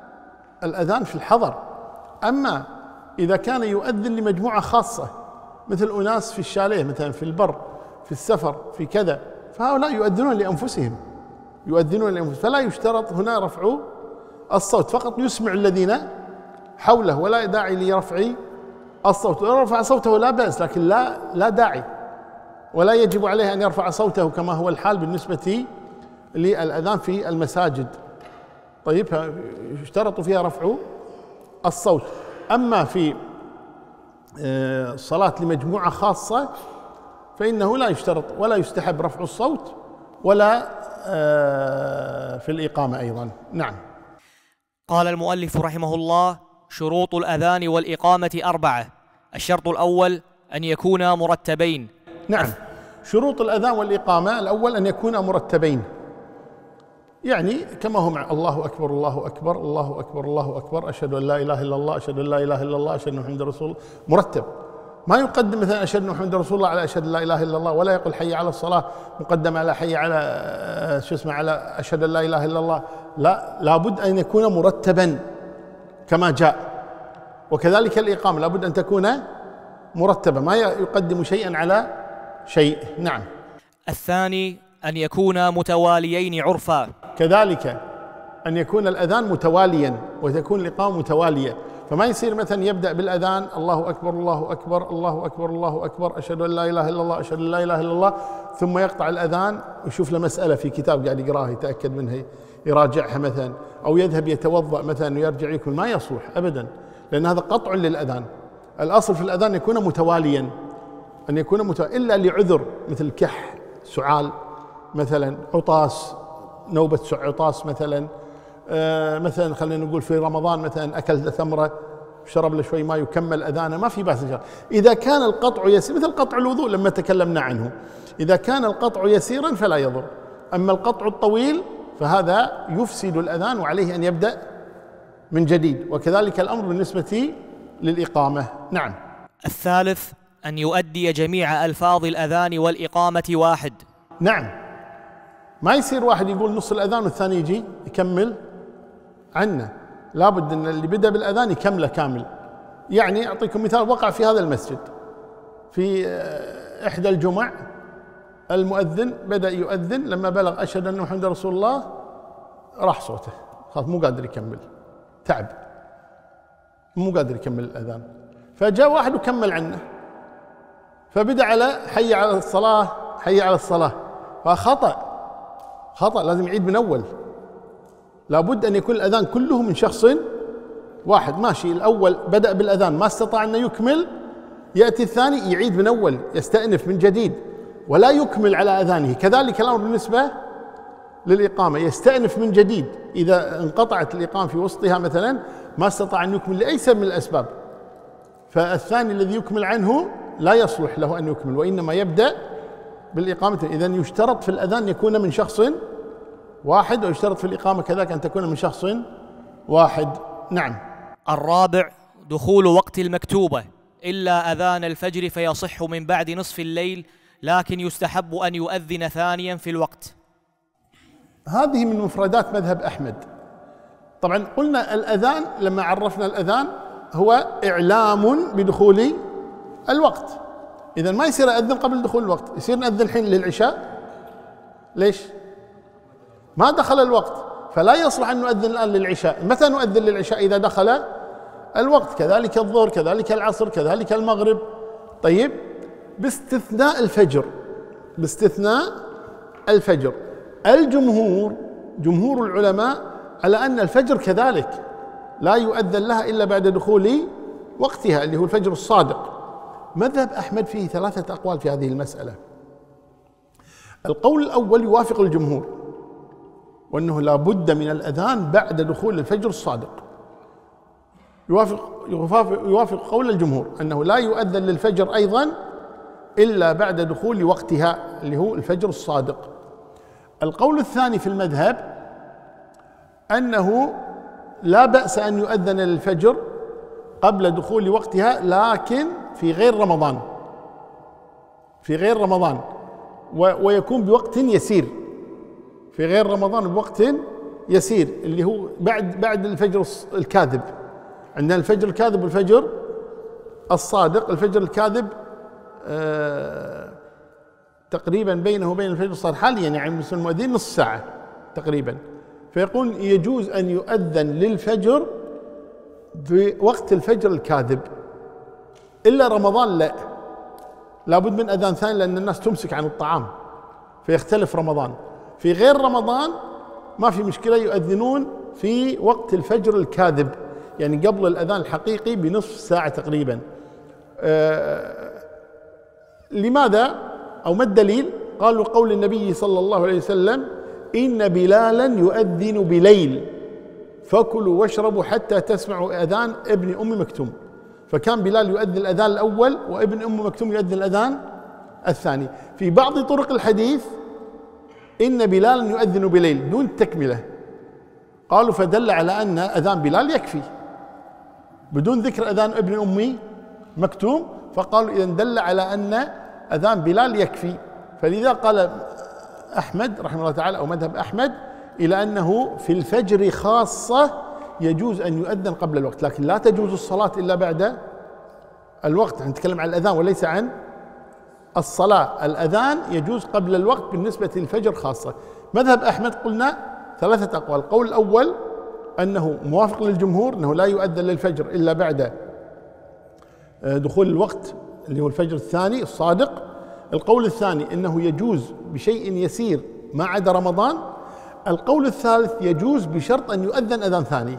S1: الأذان في الحضر. أما إذا كان يؤذن لمجموعة خاصة مثل أناس في الشاليه مثلا في البر في السفر في كذا، فهؤلاء يؤذنون لأنفسهم يؤذنون لأنفسهم فلا يشترط هنا رفع الصوت، فقط يسمع الذين حوله ولا داعي لرفع الصوت. لو رفع صوته لا بأس، لكن لا لا داعي ولا يجب عليه أن يرفع صوته كما هو الحال بالنسبة للأذان في المساجد. طيب، يشترط فيها رفع الصوت. أما في الصلاة لمجموعة خاصة فإنه لا يشترط ولا يستحب رفع الصوت ولا في الإقامة أيضا. نعم.
S2: قال المؤلف رحمه الله: شروط الأذان والإقامة أربعة. الشرط الأول أن يكونا مرتبين.
S1: نعم، شروط الأذان والإقامة: الأول أن يكونا مرتبين، يعني كما هم الله أكبر الله أكبر الله أكبر الله أكبر، أشهد أن لا إله إلا الله أشهد أن لا إله إلا الله أشهد أن محمدا رسول الله، مرتب. ما يقدم مثلا أشهد أن محمدا رسول الله على أشهد أن لا إله إلا الله، ولا يقول حي على الصلاة مقدم على حي على شو اسمه على أشهد أن لا إله إلا الله. لا، لابد أن يكون مرتبا كما جاء. وكذلك الإقامة لابد أن تكون مرتبة، ما يقدم شيئا على شيء. نعم.
S2: الثاني أن يكونا متواليين عرفا.
S1: كذلك أن يكون الأذان متواليا وتكون الإقامة متوالية، فما يصير مثلا يبدأ بالأذان الله أكبر الله أكبر الله أكبر الله أكبر أشهد أن لا إله إلا الله أشهد أن لا إله إلا الله، ثم يقطع الأذان ويشوف له مسألة في كتاب قاعد يقراها يتأكد منها يراجعها مثلا، أو يذهب يتوضأ مثلا ويرجع يكمل. ما يصلح أبدا، لأن هذا قطع للأذان. الأصل في الأذان يكون متواليا، أن يكون متواليا إلا لعذر مثل كح، سعال مثلا، عطاس، نوبة عطاس مثلا، آه مثلا خلينا نقول في رمضان مثلا أكل ثمرة شرب له شوي ماء يكمل أذانه، ما في بأس. إذا كان القطع يسير مثل قطع الوضوء لما تكلمنا عنه، إذا كان القطع يسيرا فلا يضر، أما القطع الطويل فهذا يفسد الأذان وعليه أن يبدأ من جديد. وكذلك الأمر بالنسبة للإقامة. نعم.
S2: الثالث أن يؤدي جميع ألفاظ الأذان والإقامة واحد.
S1: نعم، ما يصير واحد يقول نص الأذان والثاني يجي يكمل عنه، لابد أن اللي بدأ بالأذان يكمله كامل. يعني أعطيكم مثال وقع في هذا المسجد في إحدى الجمع، المؤذن بدأ يؤذن، لما بلغ أشهد أن محمدا رسول الله راح صوته، خلاص مو قادر يكمل، تعب مو قادر يكمل الأذان، فجاء واحد وكمل عنه، فبدأ على حي على الصلاة حي على الصلاة، فخطأ خطأ لازم يعيد من أول. لابد أن يكون الأذان كله من شخص واحد. ماشي، الأول بدأ بالأذان ما استطاع أن يكمل، يأتي الثاني يعيد من أول، يستأنف من جديد ولا يكمل على أذانه. كذلك الأمر بالنسبة للإقامة، يستأنف من جديد إذا انقطعت الإقامة في وسطها مثلا ما استطاع أن يكمل لأي سبب من الأسباب، فالثاني الذي يكمل عنه لا يصلح له أن يكمل، وإنما يبدأ بالإقامة. إذن يشترط في الأذان يكون من شخص واحد، ويشترط في الإقامة كذلك أن تكون من شخص واحد. نعم.
S2: الرابع دخول وقت المكتوبة إلا أذان الفجر فيصح من بعد نصف الليل، لكن يستحب أن يؤذن ثانيا في الوقت.
S1: هذه من مفردات مذهب أحمد. طبعا قلنا الأذان لما عرفنا الأذان هو إعلام بدخول الوقت، إذا ما يصير أذن قبل دخول الوقت، يصير نأذن الحين للعشاء. ليش؟ ما دخل الوقت، فلا يصلح أن نؤذن الآن للعشاء. متى نؤذن للعشاء؟ إذا دخل الوقت. كذلك الظهر، كذلك العصر، كذلك المغرب. طيب، باستثناء الفجر، باستثناء الفجر الجمهور جمهور العلماء على أن الفجر كذلك لا يؤذن لها إلا بعد دخول وقتها اللي هو الفجر الصادق. مذهب أحمد فيه ثلاثة أقوال في هذه المسألة. القول الأول يوافق الجمهور، وأنه لا بد من الأذان بعد دخول الفجر الصادق. يوافق يوافق قول الجمهور أنه لا يؤذن للفجر أيضا إلا بعد دخول وقتها اللي هو الفجر الصادق. القول الثاني في المذهب أنه لا بأس أن يؤذن للفجر قبل دخول وقتها، لكن في غير رمضان في غير رمضان ويكون بوقت يسير، في غير رمضان بوقت يسير اللي هو بعد بعد الفجر الكاذب. عندنا الفجر الكاذب والفجر الصادق. الفجر الكاذب تقريبا بينه وبين الفجر الصادق حاليا يعني مثل المؤذن نص ساعة تقريبا، فيقول يجوز أن يؤذن للفجر في وقت الفجر الكاذب، إلا رمضان لا، لابد من أذان ثاني لأن الناس تمسك عن الطعام فيختلف رمضان. في غير رمضان ما في مشكلة، يؤذنون في وقت الفجر الكاذب يعني قبل الأذان الحقيقي بنصف ساعة تقريبا. آه لماذا أو ما الدليل؟ قالوا قول النبي صلى الله عليه وسلم إن بلالا يؤذن بليل فكلوا واشربوا حتى تسمعوا أذان ابن أم مكتوم، فكان بلال يؤذن الأذان الأول وابن أم مكتوم يؤذن الأذان الثاني. في بعض طرق الحديث إن بلالا يؤذن بليل دون تكملة، قالوا فدل على أن أذان بلال يكفي بدون ذكر أذان ابن أم مكتوم، فقالوا إذا دل على أن أذان بلال يكفي. فلذا قال أحمد رحمه الله تعالى أو مذهب أحمد إلى أنه في الفجر خاصة يجوز أن يؤذن قبل الوقت، لكن لا تجوز الصلاة إلا بعد الوقت. نتكلم عن الأذان وليس عن الصلاة. الأذان يجوز قبل الوقت بالنسبة للفجر خاصة. مذهب أحمد قلنا ثلاثة أقوال، القول الأول أنه موافق للجمهور أنه لا يؤذن للفجر إلا بعد دخول الوقت اللي هو الفجر الثاني الصادق. القول الثاني أنه يجوز بشيء يسير ما عدا رمضان. القول الثالث يجوز بشرط أن يؤذن أذان ثاني،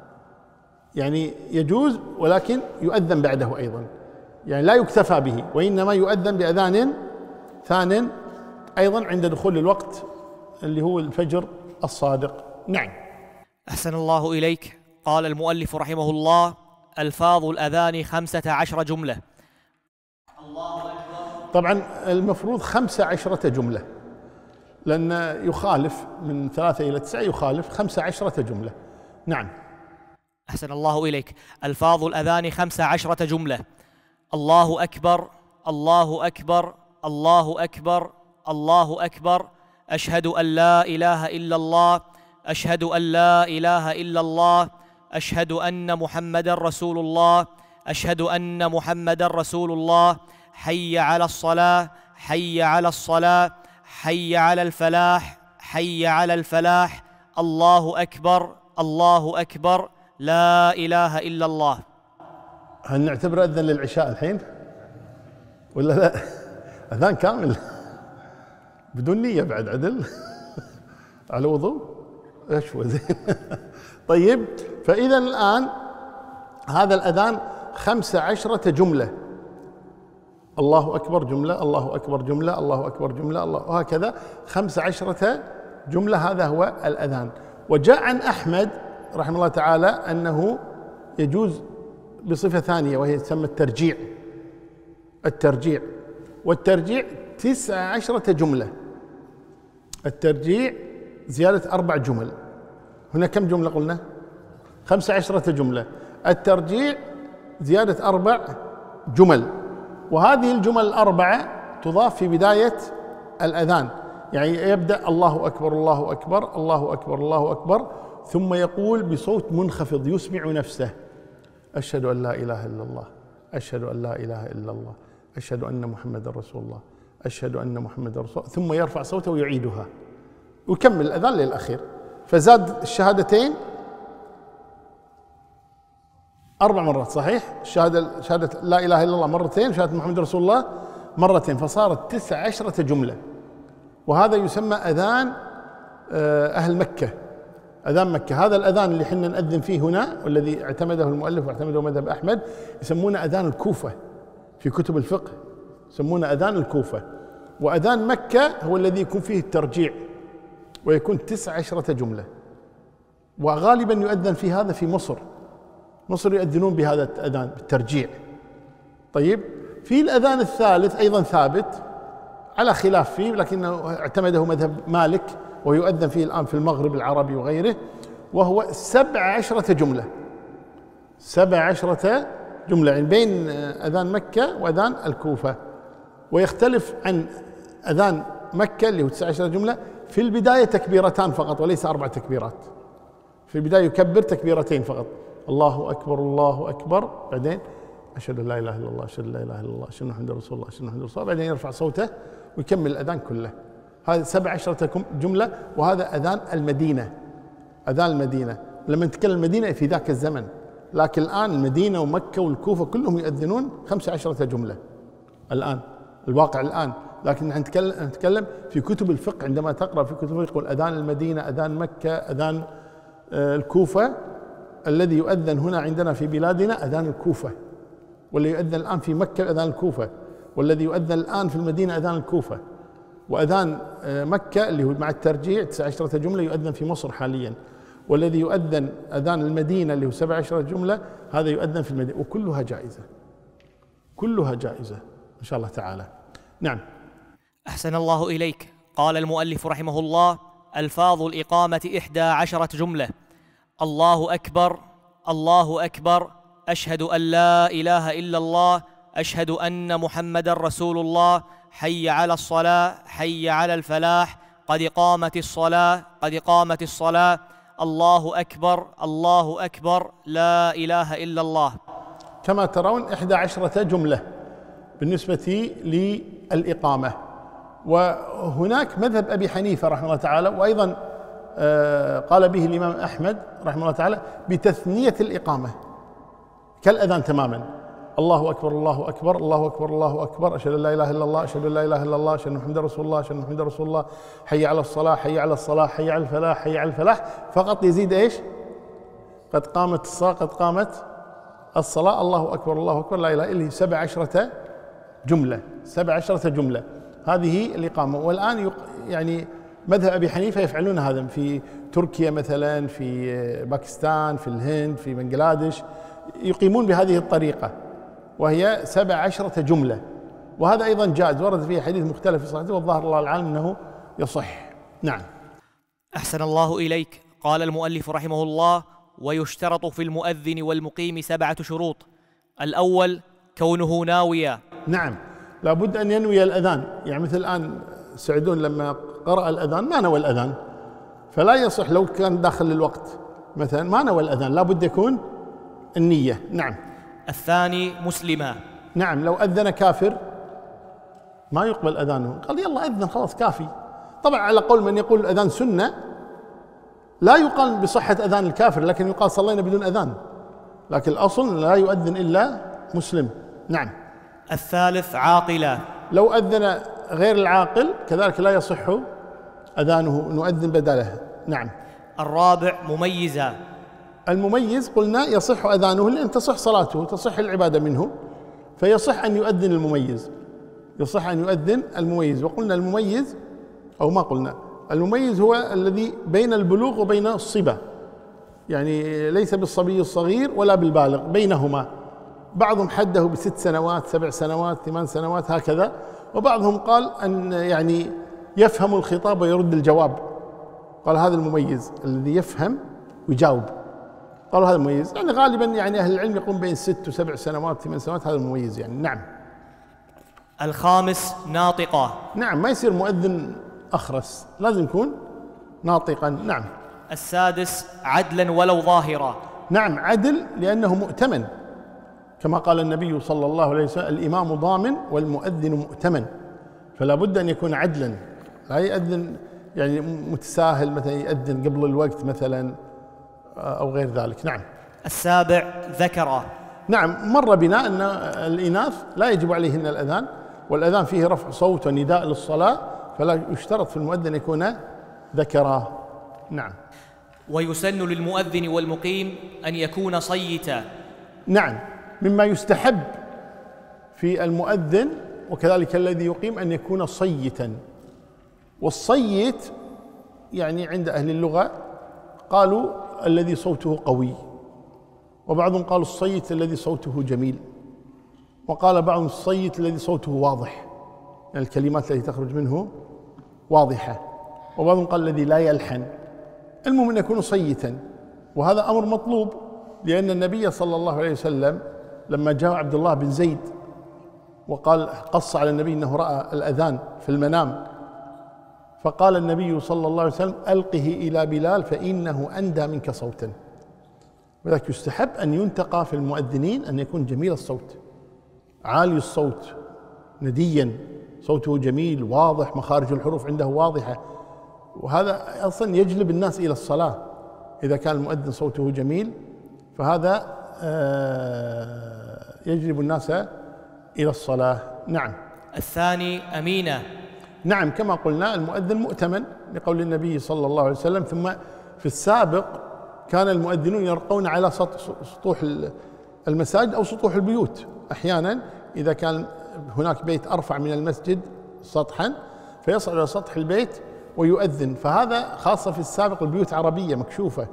S1: يعني يجوز ولكن يؤذن بعده أيضا، يعني لا يكتفى به وإنما يؤذن بأذان ثان أيضا عند دخول الوقت اللي هو الفجر الصادق. نعم.
S2: أحسن الله إليك. قال المؤلف رحمه الله: ألفاظ الأذان خمسة عشر جملة. الله أكبر.
S1: طبعا المفروض خمسة عشرة جملة، لأن يخالف من ثلاثة إلى تسعة يخالف خمسة عشرة جملة. نعم.
S2: أحسن الله إليك. ألفاظ الأذان خمسة عشرة جملة: الله أكبر، الله أكبر، الله أكبر، الله أكبر، أشهد أن لا إله إلا الله، أشهد أن لا إله إلا الله، أشهد أن محمدا رسول الله، أشهد أن محمدا رسول الله، حي على الصلاة، حي على الصلاة، حي على الفلاح، حي على الفلاح، الله أكبر، الله أكبر، لا إله إلا الله.
S1: هل نعتبر أذن للعشاء الحين ولا لا؟ أذان كامل بدون نية بعد عدل على وضوء ايش هو زين. طيب، فإذا الآن هذا الأذان خمسة عشرة جملة، الله أكبر جملة، الله أكبر جملة، الله أكبر جملة، الله، وهكذا خمسة عشرة جملة. هذا هو الأذان. وجاء عن أحمد رحمه الله تعالى أنه يجوز بصفة ثانية وهي تسمى الترجيع. الترجيع والترجيع تسعة عشرة جملة. الترجيع زيادة أربع جمل. هنا كم جملة قلنا؟ خمسة عشرة جملة. الترجيع زيادة أربع جمل، وهذه الجمل الأربعة تضاف في بداية الأذان، يعني يبدأ الله أكبر الله أكبر الله أكبر الله أكبر، ثم يقول بصوت منخفض يسمع نفسه: أشهد أن لا إله إلا الله، أشهد أن لا إله إلا الله، أشهد أن محمد رسول الله، أشهد أن محمد رسول الله، ثم يرفع صوته ويعيدها ويكمل الأذان للأخير. فزاد الشهادتين أربع مرات، صحيح؟ الشهادة شهادة لا إله إلا الله مرتين، شهادة محمد رسول الله مرتين، فصارت تسع عشرة جملة. وهذا يسمى أذان أهل مكة، أذان مكة. هذا الأذان اللي حنا نأذن فيه هنا والذي اعتمده المؤلف واعتمده مذهب أحمد يسمونه أذان الكوفة في كتب الفقه، يسمونه أذان الكوفة. وأذان مكة هو الذي يكون فيه الترجيع ويكون تسع عشرة جملة، وغالبا يؤذن في هذا في مصر. مصر يؤذنون بهذا الأذان بالترجيع. طيب، في الأذان الثالث أيضا ثابت على خلاف فيه، لكنه اعتمده مذهب مالك ويؤذن فيه الآن في المغرب العربي وغيره، وهو سبع عشرة جملة. سبع عشرة جملة، يعني بين أذان مكة وأذان الكوفة. ويختلف عن أذان مكة اللي هو تسع عشرة جملة في البداية تكبيرتان فقط وليس أربع تكبيرات. في البداية يكبر تكبيرتين فقط، الله أكبر الله أكبر، بعدين أشهد أن لا إله إلا الله، أشهد أن لا إله إلا الله، أشهد أن محمدا رسول الله، أشهد أن محمدا رسول الله، بعدين يرفع صوته ويكمل الأذان كله. هذه سبع عشرة جملة، وهذا أذان المدينة، أذان المدينة. لما نتكلم المدينة في ذاك الزمن، لكن الآن المدينة ومكة والكوفة كلهم يؤذنون خمس عشرة جملة الآن، الواقع الآن. لكن نحن نتكلم نتكلم في كتب الفقه، عندما تقرأ في كتب الفقه يقول أذان المدينة، أذان مكة، أذان الكوفة. الذي يؤذن هنا عندنا في بلادنا أذان الكوفة، والذي يؤذن الآن في مكة أذان الكوفة، والذي يؤذن الآن في المدينة أذان الكوفة. وأذان مكة اللي هو مع الترجيع تسع عشرة جملة يؤذن في مصر حاليا، والذي يؤذن أذان المدينة اللي هو سبع عشرة جملة هذا يؤذن في المدينة، وكلها جائزة، كلها جائزة إن شاء الله تعالى. نعم.
S2: أحسن الله إليك. قال المؤلف رحمه الله: ألفاظ الإقامة إحدى عشرة جملة: الله أكبر، الله أكبر، أشهد أن لا إله إلا الله، أشهد أن محمد رسول الله، حي على الصلاة، حي على الفلاح، قد قامت الصلاة، قد قامت الصلاة، الله أكبر، الله أكبر، لا إله إلا الله.
S1: كما ترون إحدى عشرة جملة بالنسبة للإقامة. وهناك مذهب أبي حنيفة رحمه الله تعالى، وأيضا قال به الإمام أحمد رحمه الله تعالى بتثنية الإقامة كالأذان تماما: الله أكبر، الله أكبر، الله أكبر، الله أكبر، أشهد أن لا إله إلا الله، أشهد أن لا إله إلا الله، أشهد أن محمدا رسول الله، أشهد أن محمدا رسول الله، حي على الصلاة، حي على الصلاة، حي على الفلاح، حي على الفلاح. فقط يزيد إيش؟ قد قامت الصلاة، قد قامت الصلاة، الله أكبر، الله أكبر، لا إله إلا الله. سبع عشرة جملة، سبع عشرة جملة هذه الإقامة. والآن يق... يعني مذهب أبي حنيفة يفعلون هذا في تركيا مثلا، في باكستان، في الهند، في بنغلاديش، يقيمون بهذه الطريقة، وهي سبع عشرة جملة. وهذا أيضا جائز، ورد فيه حديث مختلف في صحته، والظاهر الله العالم أنه يصح. نعم.
S2: أحسن الله إليك. قال المؤلف رحمه الله: ويشترط في المؤذن والمقيم سبعة شروط. الأول كونه ناويا.
S1: نعم، لابد أن ينوي الأذان. يعني مثل الآن سعدون لما قرأ الأذان ما نوى الأذان، فلا يصح. لو كان داخل الوقت مثلا ما نوى الأذان، لابد يكون النية. نعم.
S2: الثاني مسلما.
S1: نعم، لو أذن كافر ما يقبل أذانه، قال يلا أذن خلاص كافي. طبعا على قول من يقول الأذان سنة، لا يقال بصحة أذان الكافر، لكن يقال صلينا بدون أذان، لكن الأصل لا يؤذن إلا مسلم. نعم.
S2: الثالث عاقلا.
S1: لو أذن غير العاقل كذلك لا يصح أذانه، نؤذن بدله. نعم.
S2: الرابع مميزا.
S1: المميز قلنا يصح أذانه لأن تصح صلاته، تصح العبادة منه، فيصح أن يؤذن المميز، يصح أن يؤذن المميز. وقلنا المميز، أو ما قلنا المميز هو الذي بين البلوغ وبين الصبا، يعني ليس بالصبي الصغير ولا بالبالغ، بينهما. بعضهم حده بست سنوات، سبع سنوات، ثمان سنوات هكذا، وبعضهم قال أن يعني يفهم الخطاب ويرد الجواب، قال هذا المميز الذي يفهم ويجاوب، قالوا هذا المميز. يعني غالبا يعني أهل العلم يقوم بين ست وسبع سنوات، ثمان سنوات، هذا المميز يعني. نعم.
S2: الخامس ناطقا.
S1: نعم، ما يصير مؤذن أخرس، لازم يكون ناطقا. نعم.
S2: السادس عدلا ولو ظاهرا.
S1: نعم، عدل لأنه مؤتمن، كما قال النبي صلى الله عليه وسلم: الإمام ضامن والمؤذن مؤتمن. فلا بد أن يكون عدلا، لا يؤذن يعني متساهل، مثلا يؤذن قبل الوقت مثلا أو غير ذلك. نعم.
S2: السابع ذكرا.
S1: نعم، مر بنا أن الإناث لا يجب عليهن الأذان، والأذان فيه رفع صوت ونداء للصلاة، فلا يشترط في المؤذن يكون ذكرا. نعم.
S2: ويسن للمؤذن والمقيم أن يكون صيتا.
S1: نعم، مما يستحب في المؤذن وكذلك الذي يقيم أن يكون صيتا. والصيت يعني عند أهل اللغة قالوا الذي صوته قوي، وبعضهم قالوا الصيت الذي صوته جميل، وقال بعضهم الصيت الذي صوته واضح، يعني الكلمات التي تخرج منه واضحة، وبعضهم قال الذي لا يلحن. المهم أن يكون صيتا، وهذا أمر مطلوب، لأن النبي صلى الله عليه وسلم لما جاء عبد الله بن زيد وقال قص على النبي أنه رأى الأذان في المنام، فقال النبي صلى الله عليه وسلم: ألقه إلى بلال فإنه أندى منك صوتا. ولذلك يستحب أن ينتقى في المؤذنين أن يكون جميل الصوت، عالي الصوت، نديا صوته جميل واضح، مخارج الحروف عنده واضحة، وهذا أصلا يجلب الناس إلى الصلاة. إذا كان المؤذن صوته جميل فهذا يجلب الناس إلى الصلاة. نعم.
S2: الثاني أمينة.
S1: نعم، كما قلنا المؤذن مؤتمن لقول النبي صلى الله عليه وسلم. ثم في السابق كان المؤذنون يرقون على سطوح المساجد أو سطوح البيوت، أحيانا إذا كان هناك بيت أرفع من المسجد سطحا فيصعد إلى سطح البيت ويؤذن، فهذا خاصة في السابق البيوت عربية مكشوفة،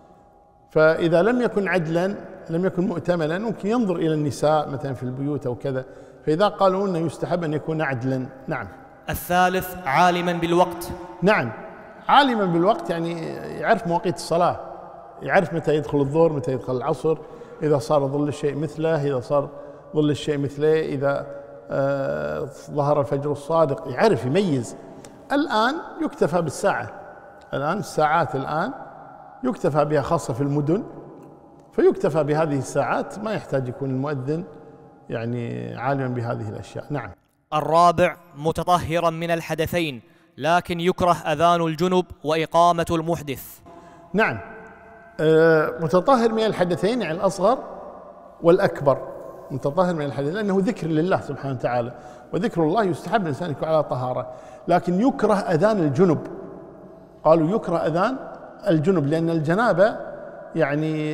S1: فإذا لم يكن عدلا لم يكن مؤتمنا ممكن ينظر إلى النساء مثلا في البيوت أو كذا، فإذا قالوا أنه يستحب أن يكون عدلا. نعم.
S2: الثالث عالما بالوقت.
S1: نعم، عالما بالوقت يعني يعرف مواقيت الصلاة، يعرف متى يدخل الظهر متى يدخل العصر، إذا صار ظل الشيء مثله، إذا صار ظل الشيء مثله، إذا آه ظهر الفجر الصادق، يعرف يميز. الآن يكتفى بالساعة، الآن الساعات الآن يكتفى بها خاصة في المدن، فيكتفى بهذه الساعات، ما يحتاج يكون المؤذن يعني عالما بهذه الأشياء. نعم.
S2: الرابع متطهرا من الحدثين، لكن يكره أذان الجنب وإقامة المحدث.
S1: نعم، آه متطهر من الحدثين يعني الأصغر والأكبر، متطهر من الحدث لأنه ذكر لله سبحانه وتعالى، وذكر الله يستحب الإنسان يكون على طهارة، لكن يكره أذان الجنب. قالوا يكره أذان الجنب لأن الجنابة يعني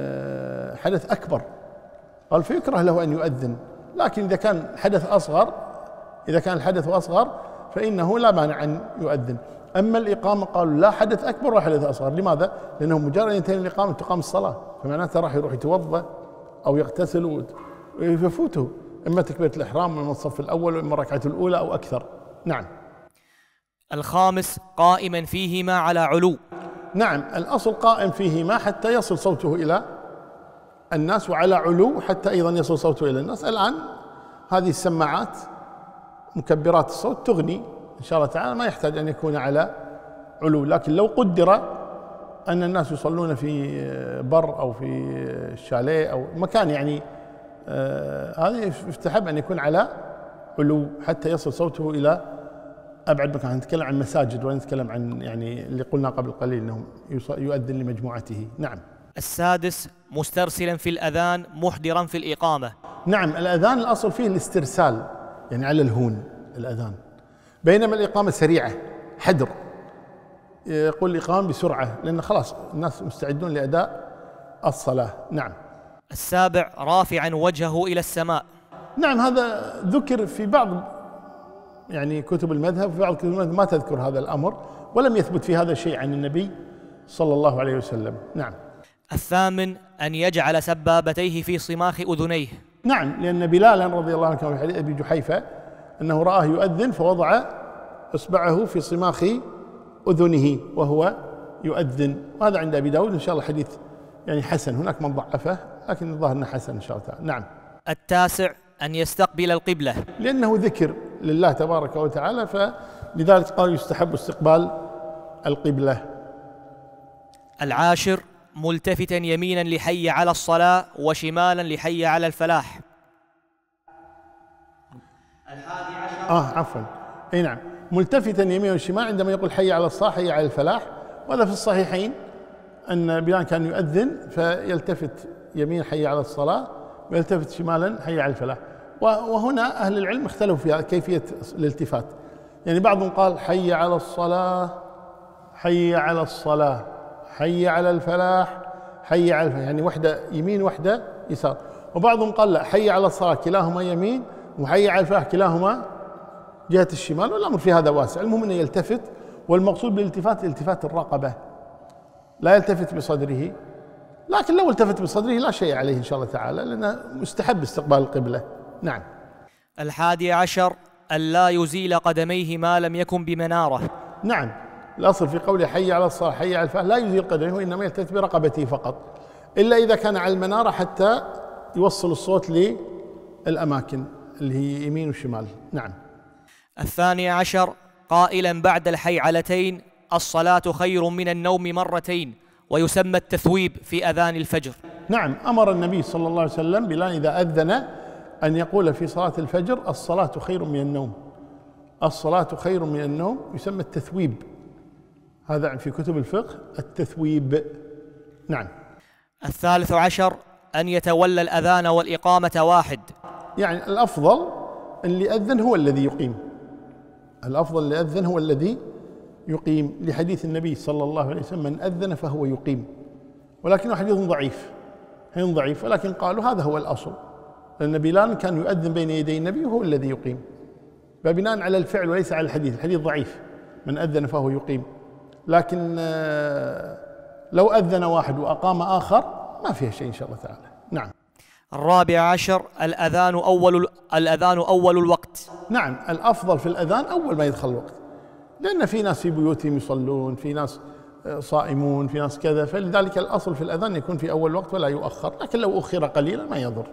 S1: حدث أكبر، قال فيكره له أن يؤذن. لكن إذا كان حدث أصغر، إذا كان الحدث أصغر فإنه لا مانع أن يؤذن. أما الإقامة قالوا لا حدث أكبر ولا حدث أصغر. لماذا؟ لأنه مجرد ينتهي الإقامة تقام الصلاة، فمعناته راح يروح يتوضأ أو يغتسل ويفوته إما تكبيرة الإحرام من الصف الأول وإما الركعة الأولى أو أكثر. نعم.
S2: الخامس قائما فيهما على علو.
S1: نعم، الأصل قائم فيهما حتى يصل صوته إلى الناس، وعلى علو حتى أيضا يصل صوته إلى الناس. الآن هذه السماعات مكبرات الصوت تغني إن شاء الله تعالى، ما يحتاج أن يكون على علو. لكن لو قدر أن الناس يصلون في بر أو في الشاليه أو مكان يعني آه هذا يستحب أن يكون على علو حتى يصل صوته إلى أبعد مكان. نتكلم عن مساجد ولا نتكلم عن يعني اللي قلنا قبل قليل أنه يؤذن لمجموعته. نعم.
S2: السادس مسترسلا في الأذان محضرا في الإقامة.
S1: نعم، الأذان الأصل فيه الاسترسال يعني على الهون الأذان، بينما الإقامة سريعة حدر، يقول الإقامة بسرعة لأن خلاص الناس مستعدون لأداء الصلاة. نعم.
S2: السابع رافعا وجهه إلى السماء.
S1: نعم، هذا ذكر في بعض يعني كتب المذهب، في بعض كتب المذهب ما تذكر هذا الأمر، ولم يثبت في هذا شيء عن النبي صلى الله عليه وسلم. نعم.
S2: الثامن أن يجعل سبابتيه في صماخ أذنيه.
S1: نعم، لأن بلالا رضي الله عنه كما في حديث أبي جحيفة أنه رآه يؤذن فوضع إصبعه في صماخ أذنه وهو يؤذن، وهذا عند أبي داود إن شاء الله حديث يعني حسن، هناك من ضعفه لكن الظاهر أنه حسن إن شاء الله تعالى. نعم.
S2: التاسع أن يستقبل القبلة،
S1: لأنه ذكر لله تبارك وتعالى، فلذلك قال يستحب استقبال القبلة.
S2: العاشر ملتفتا يمينا لحي على الصلاة وشمالا لحي على الفلاح.
S1: الحادي عشر آه عفوا أي نعم، ملتفتا يمين وشمال عندما يقول حي على الصلاة حي على الفلاح. وهذا في الصحيحين أن بلال كان يؤذن فيلتفت يمين حي على الصلاة ويلتفت شمالا حي على الفلاح. وهنا أهل العلم اختلفوا في كيفية الالتفات، يعني بعضهم قال حي على الصلاة حي على الصلاة حي على الفلاح حي على الفلاح، يعني وحدة يمين وحدة يسار. وبعضهم قال لا، حي على الصلاة كلاهما يمين وحي على الفلاح كلاهما جهة الشمال، والأمر في هذا واسع. المهم أنه يلتفت، والمقصود بالالتفات التفات الرقبة، لا يلتفت بصدره، لكن لو التفت بصدره لا شيء عليه إن شاء الله تعالى لأنه مستحب استقبال القبلة. نعم.
S2: الحادي عشر ألا يزيل قدميه ما لم يكن بمنارة.
S1: نعم، الأصل في قوله حي على الصلاة حي على الفلاح لا يزيل قدمه، وإنما يلتفت برقبته فقط، إلا إذا كان على المنارة حتى يوصل الصوت للأماكن اللي هي يمين وشمال. نعم.
S2: الثاني عشر قائلا بعد الحيعلتين الصلاة خير من النوم مرتين، ويسمى التثويب في أذان الفجر.
S1: نعم، أمر النبي صلى الله عليه وسلم بلال إذا أذن أن يقول في صلاة الفجر الصلاة خير من النوم، الصلاة خير من النوم يسمى التثويب، هذا في كتب الفقه التثويب. نعم.
S2: الثالث عشر أن يتولى الأذان والإقامة واحد،
S1: يعني الأفضل اللي أذن هو الذي يقيم، الأفضل اللي أذن هو الذي يقيم، لحديث النبي صلى الله عليه وسلم من أذن فهو يقيم، ولكنه حديث ضعيف، حديث ضعيف، ولكن قالوا هذا هو الأصل، لأن بلال كان يؤذن بين يدي النبي وهو الذي يقيم، فبناء على الفعل وليس على الحديث، الحديث ضعيف من أذن فهو يقيم، لكن لو أذن واحد وأقام آخر ما فيها شيء إن شاء الله تعالى. نعم.
S2: الرابع عشر الأذان أول الأذان أول الوقت.
S1: نعم، الأفضل في الأذان أول ما يدخل الوقت، لأن في ناس في بيوتهم يصلون، في ناس صائمون، في ناس كذا، فلذلك الأصل في الأذان يكون في أول وقت ولا يؤخر، لكن لو أخر قليلا ما يضر.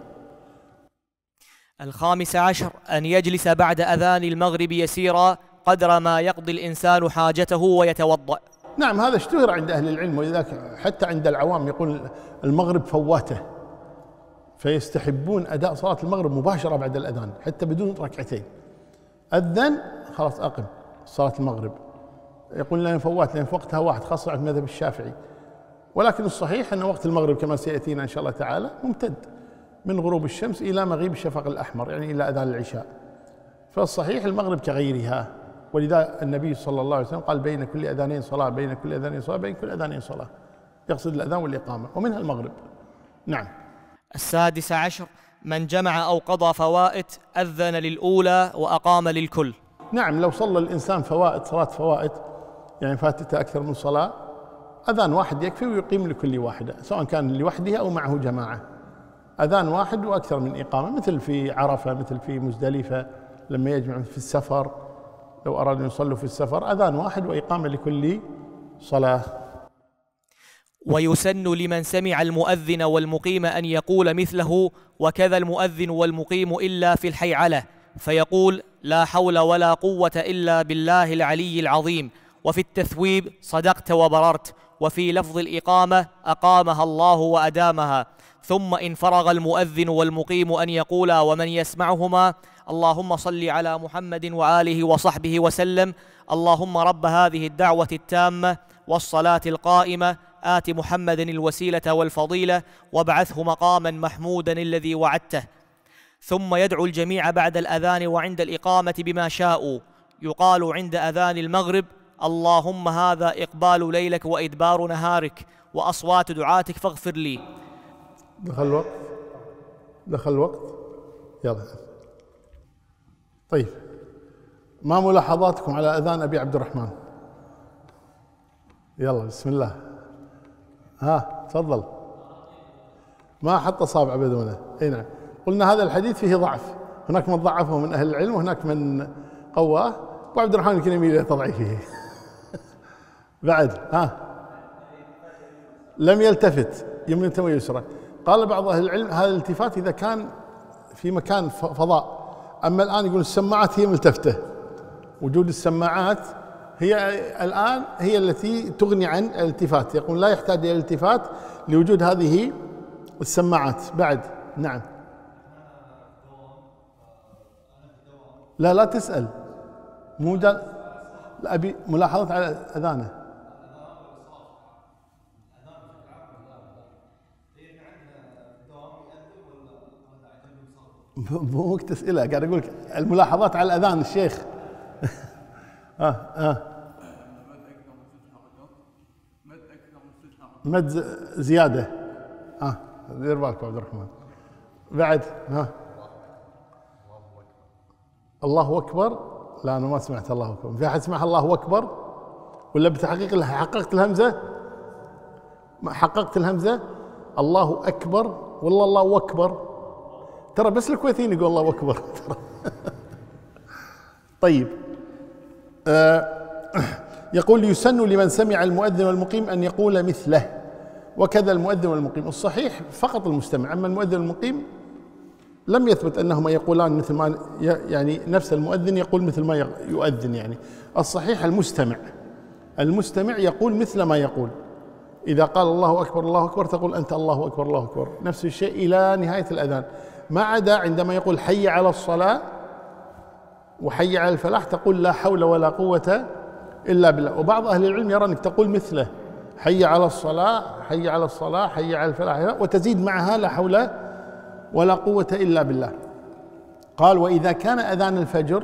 S2: الخامس عشر أن يجلس بعد أذان المغرب يسيرا قدر ما يقضي الإنسان حاجته ويتوضأ.
S1: نعم، هذا اشتهر عند أهل العلم، ولذلك حتى عند العوام يقول المغرب فواته، فيستحبون أداء صلاة المغرب مباشرة بعد الأذان حتى بدون ركعتين، أذن خلاص أقم صلاة المغرب، يقول لنا فوات لأن وقتها واحد، خاصة عند المذهب الشافعي، ولكن الصحيح أن وقت المغرب كما سيأتينا إن شاء الله تعالى ممتد من غروب الشمس إلى مغيب الشفق الأحمر، يعني إلى أذان العشاء، فالصحيح المغرب كغيرها، ولذا النبي صلى الله عليه وسلم قال بين كل أذانين صلاة، بين كل أذانين صلاة، بين كل أذانين صلاة، يقصد الأذان والإقامة ومنها المغرب. نعم.
S2: السادس عشر من جمع أو قضى فوائت أذن للأولى وأقام للكل.
S1: نعم، لو صلى الإنسان فوائت، صلاة فوائت يعني فاتته أكثر من صلاة، أذان واحد يكفي ويقيم لكل واحدة، سواء كان لوحده أو معه جماعة، أذان واحد وأكثر من إقامة، مثل في عرفة، مثل في مزدلفة لما يجمع في السفر، لو أرادوا أن يصلوا في السفر أذان واحد وإقامة لكل صلاة.
S2: ويسن لمن سمع المؤذن والمقيم أن يقول مثله، وكذا المؤذن والمقيم إلا في الحيعلة فيقول لا حول ولا قوة إلا بالله العلي العظيم، وفي التثويب صدقت وبررت، وفي لفظ الإقامة أقامها الله وأدامها. ثم إن فرغ المؤذن والمقيم أن يقولا ومن يسمعهما اللهم صل على محمد وآله وصحبه وسلم، اللهم رب هذه الدعوة التامة والصلاة القائمة آت محمد الوسيلة والفضيلة وابعثه مقاما محمودا الذي وعدته. ثم يدعو الجميع بعد الأذان وعند الإقامة بما شاءوا. يقال عند أذان المغرب اللهم هذا إقبال ليلك وإدبار نهارك وأصوات دعاتك فاغفر لي.
S1: دخل الوقت، دخل الوقت، يلا. طيب، ما ملاحظاتكم على أذان أبي عبد الرحمن؟ يلا بسم الله. ها تفضل. ما حط أصابع بدونه. اي نعم. قلنا هذا الحديث فيه ضعف، هناك من ضعفه من أهل العلم وهناك من قواه، وعبد الرحمن يمكن يميل إلى تضعيفه. بعد ها لم يلتفت يمين ويسرى. قال بعض أهل العلم هذا الالتفات إذا كان في مكان فضاء، أما الآن يقول السماعات هي ملتفتة، وجود السماعات هي الآن هي التي تغني عن الالتفات، يقول لا يحتاج إلى الالتفات لوجود هذه السماعات. بعد نعم. لا لا تسأل، مو جال... لا أبي ملاحظة على أذانه. مو وقت أسئلة، قاعد أقول الملاحظات على الأذان الشيخ. اه اه مد زيادة. اه دير بالك عبد الرحمن. بعد ها الله أكبر. لا أنا ما سمعت الله أكبر. في أحد سمع الله أكبر ولا بتحقيق حققت الهمزة؟ حققت الهمزة. الله أكبر والله الله أكبر، ترى بس الكويتيين يقول الله أكبر. طيب آه يقول يسن لمن سمع المؤذن والمقيم أن يقول مثله، وكذا المؤذن والمقيم. الصحيح فقط المستمع، أما المؤذن والمقيم لم يثبت أنهما يقولان مثل ما يعني نفس المؤذن يقول مثل ما يؤذن، يعني الصحيح المستمع، المستمع يقول مثل ما يقول. إذا قال الله أكبر الله أكبر تقول أنت الله أكبر الله أكبر، نفس الشيء إلى نهاية الأذان، ما عدا عندما يقول حي على الصلاة وحي على الفلاح تقول لا حول ولا قوة إلا بالله. وبعض أهل العلم يرى أنك تقول مثله حي على الصلاة حي على الصلاة حي على الفلاح، وتزيد معها لا حول ولا قوة إلا بالله. قال وإذا كان أذان الفجر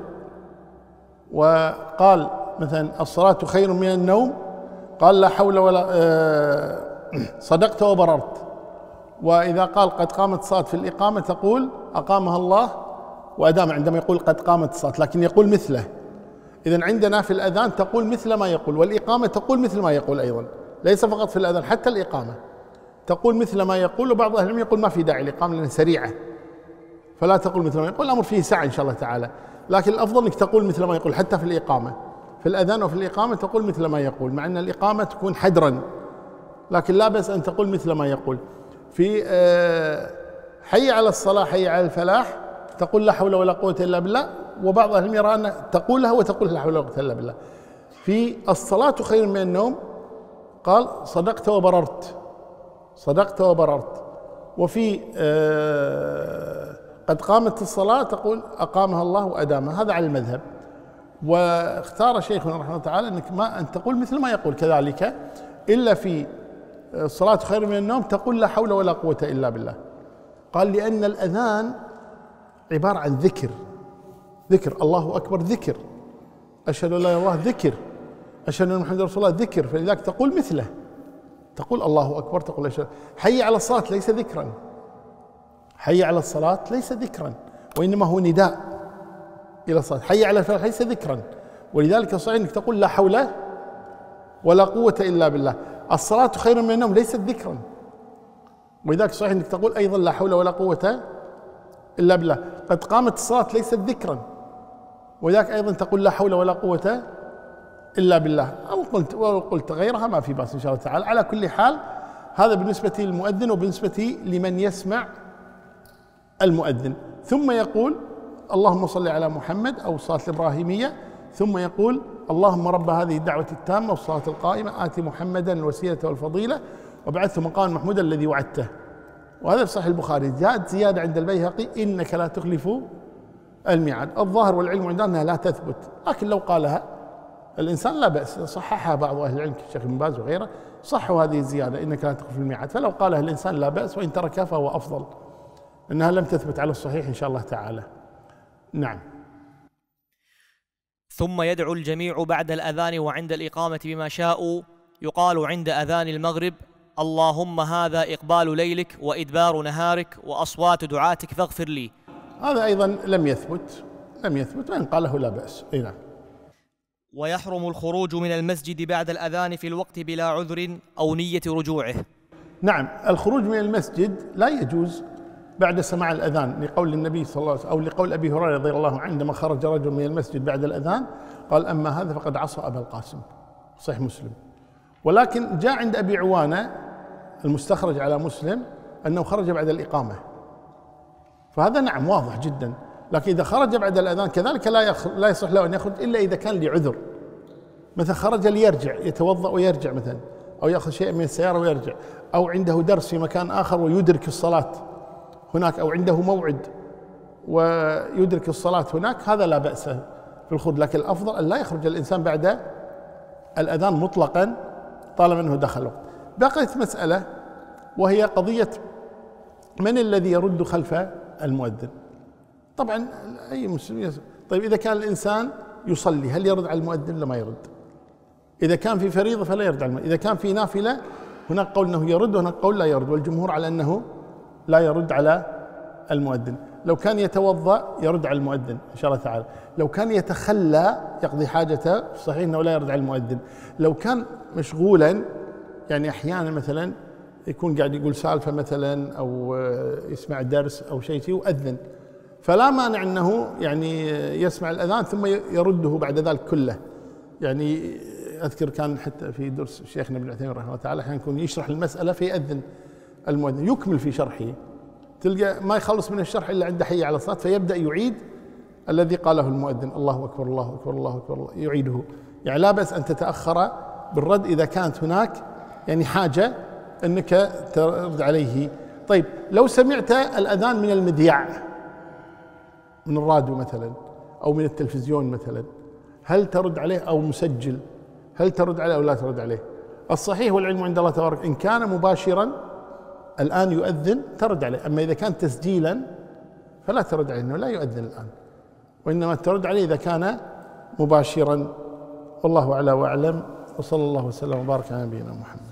S1: وقال مثلا الصلاة خير من النوم، قال لا حول ولا آه صدقت وبررت. وإذا قال قد قامت الصلاة في الإقامة تقول أقامها الله وأدام، عندما يقول قد قامت الصلاة، لكن يقول مثله. إذن عندنا في الأذان تقول مثل ما يقول، والإقامة تقول مثل ما يقول أيضا، ليس فقط في الأذان، حتى الإقامة تقول مثل ما يقول. وبعض أهل العلم يقول ما في داعي الإقامة لأنها سريعة فلا تقول مثل ما يقول، الأمر فيه سعة إن شاء الله تعالى، لكن الأفضل أنك تقول مثل ما يقول حتى في الإقامة، في الأذان وفي الإقامة تقول مثل ما يقول، مع أن الإقامة تكون حدرا، لكن لا بأس أن تقول مثل ما يقول. في حي على الصلاة حي على الفلاح تقول لا حول ولا قوة إلا بالله، وبعض أهل العلم يرى أن تقولها وتقول لا حول ولا قوة إلا بالله. في الصلاة خير من النوم قال صدقت وبررت، صدقت وبررت. وفي قد قامت الصلاة تقول أقامها الله وأدامها، هذا على المذهب. واختار شيخنا رحمه الله تعالى أنك ما أن تقول مثل ما يقول كذلك، إلا في الصلاة خير من النوم تقول لا حول ولا قوة إلا بالله. قال لأن الأذان عبارة عن ذكر، ذكر الله أكبر ذكر، أشهد أن لا إله إلا الله ذكر، أشهد أن محمد رسول الله ذكر، فلذلك تقول مثله، تقول الله أكبر، تقول أشهد. حي على الصلاة ليس ذكرا، حي على الصلاة ليس ذكرا، وإنما هو نداء إلى الصلاة. حي على الفلاح ليس ذكرا، ولذلك صحيح أنك تقول لا حول ولا قوة إلا بالله. الصلاة خير من النوم ليست ذكرا، ولذلك صحيح أنك تقول أيضا لا حول ولا قوة إلا بالله. قد قامت الصلاة ليست ذكرا، ولذلك أيضا تقول لا حول ولا قوة إلا بالله. أو قلت وقلت غيرها ما في بأس إن شاء الله تعالى. على كل حال هذا بالنسبة للمؤذن وبالنسبة لمن يسمع المؤذن. ثم يقول اللهم صل على محمد أو الصلاة الإبراهيمية، ثم يقول اللهم رب هذه الدعوة التامة والصلاة القائمة آت محمدا الوسيلة والفضيلة وابعثه مقاما محمودا الذي وعدته. وهذا في صحيح البخاري. جاءت زيادة عند البيهقي إنك لا تخلف الميعاد. الظاهر والعلم عندنا أنها لا تثبت، لكن لو قالها الإنسان لا بأس، صححها بعض أهل العلم كالشيخ ابن باز وغيره، صحوا هذه الزيادة إنك لا تخلف الميعاد، فلو قالها الإنسان لا بأس، وإن تركها فهو أفضل، إنها لم تثبت على الصحيح إن شاء الله تعالى. نعم.
S2: ثم يدعو الجميع بعد الأذان وعند الإقامة بما شاءوا. يقال عند أذان المغرب اللهم هذا إقبال ليلك وإدبار نهارك وأصوات دعاتك فاغفر لي.
S1: هذا أيضا لم يثبت، لم يثبت، وإن قاله لا بأس. أي نعم.
S2: ويحرم الخروج من المسجد بعد الأذان في الوقت بلا عذر أو نية رجوعه.
S1: نعم، الخروج من المسجد لا يجوز بعد سماع الأذان، لقول النبي صلى الله عليه وسلم أو لقول أبي هريرة رضي الله عنه عندما خرج رجل من المسجد بعد الأذان قال أما هذا فقد عصى أبا القاسم، صحيح مسلم. ولكن جاء عند أبي عوانة المستخرج على مسلم أنه خرج بعد الإقامة، فهذا نعم واضح جدا. لكن إذا خرج بعد الأذان كذلك لا لا يصح له أن يخرج إلا إذا كان لعذر، مثلا خرج ليرجع يتوضأ ويرجع مثلا، أو يأخذ شيء من السيارة ويرجع، أو عنده درس في مكان آخر ويدرك الصلاة هناك، أو عنده موعد ويدرك الصلاة هناك، هذا لا بأس في الخروج. لكن الأفضل أن لا يخرج الإنسان بعد الأذان مطلقا طالما أنه دخل وقت. بقيت مسألة وهي قضية من الذي يرد خلف المؤذن. طبعا أي مسلم يسمع. طيب إذا كان الإنسان يصلي هل يرد على المؤذن ولا ما يرد؟ إذا كان في فريضة فلا يرد على المؤذن، إذا كان في نافلة هناك قول أنه يرد وهناك قول لا يرد، والجمهور على أنه لا يرد على المؤذن. لو كان يتوضأ يرد على المؤذن إن شاء الله تعالى، لو كان يتخلى يقضي حاجته صحيح أنه لا يرد على المؤذن، لو كان مشغولا يعني أحيانا مثلا يكون قاعد يقول سالفة مثلا أو يسمع درس أو شيء يؤذن، فلا مانع أنه يعني يسمع الأذان ثم يرده بعد ذلك كله. يعني أذكر كان حتى في درس شيخنا ابن عثيمين رحمه الله تعالى أحيانا يكون يشرح المسألة فيأذن المؤذن يكمل في شرحه، تلقى ما يخلص من الشرح إلا عنده حي على الصلاة فيبدأ يعيد الذي قاله المؤذن، الله أكبر الله أكبر الله أكبر الله، يعيده. يعني لا بأس أن تتأخر بالرد إذا كانت هناك يعني حاجة أنك ترد عليه. طيب لو سمعت الأذان من المذياع من الراديو مثلا أو من التلفزيون مثلا، هل ترد عليه؟ أو مسجل، هل ترد عليه أو لا ترد عليه؟ الصحيح والعلم عند الله تبارك، إن كان مباشرا الآن يؤذن ترد عليه، أما إذا كان تسجيلا فلا ترد عليه، إنه لا يؤذن الآن، وإنما ترد عليه إذا كان مباشرا. والله أعلى وأعلم، وصلى الله وسلم وبارك على نبينا محمد.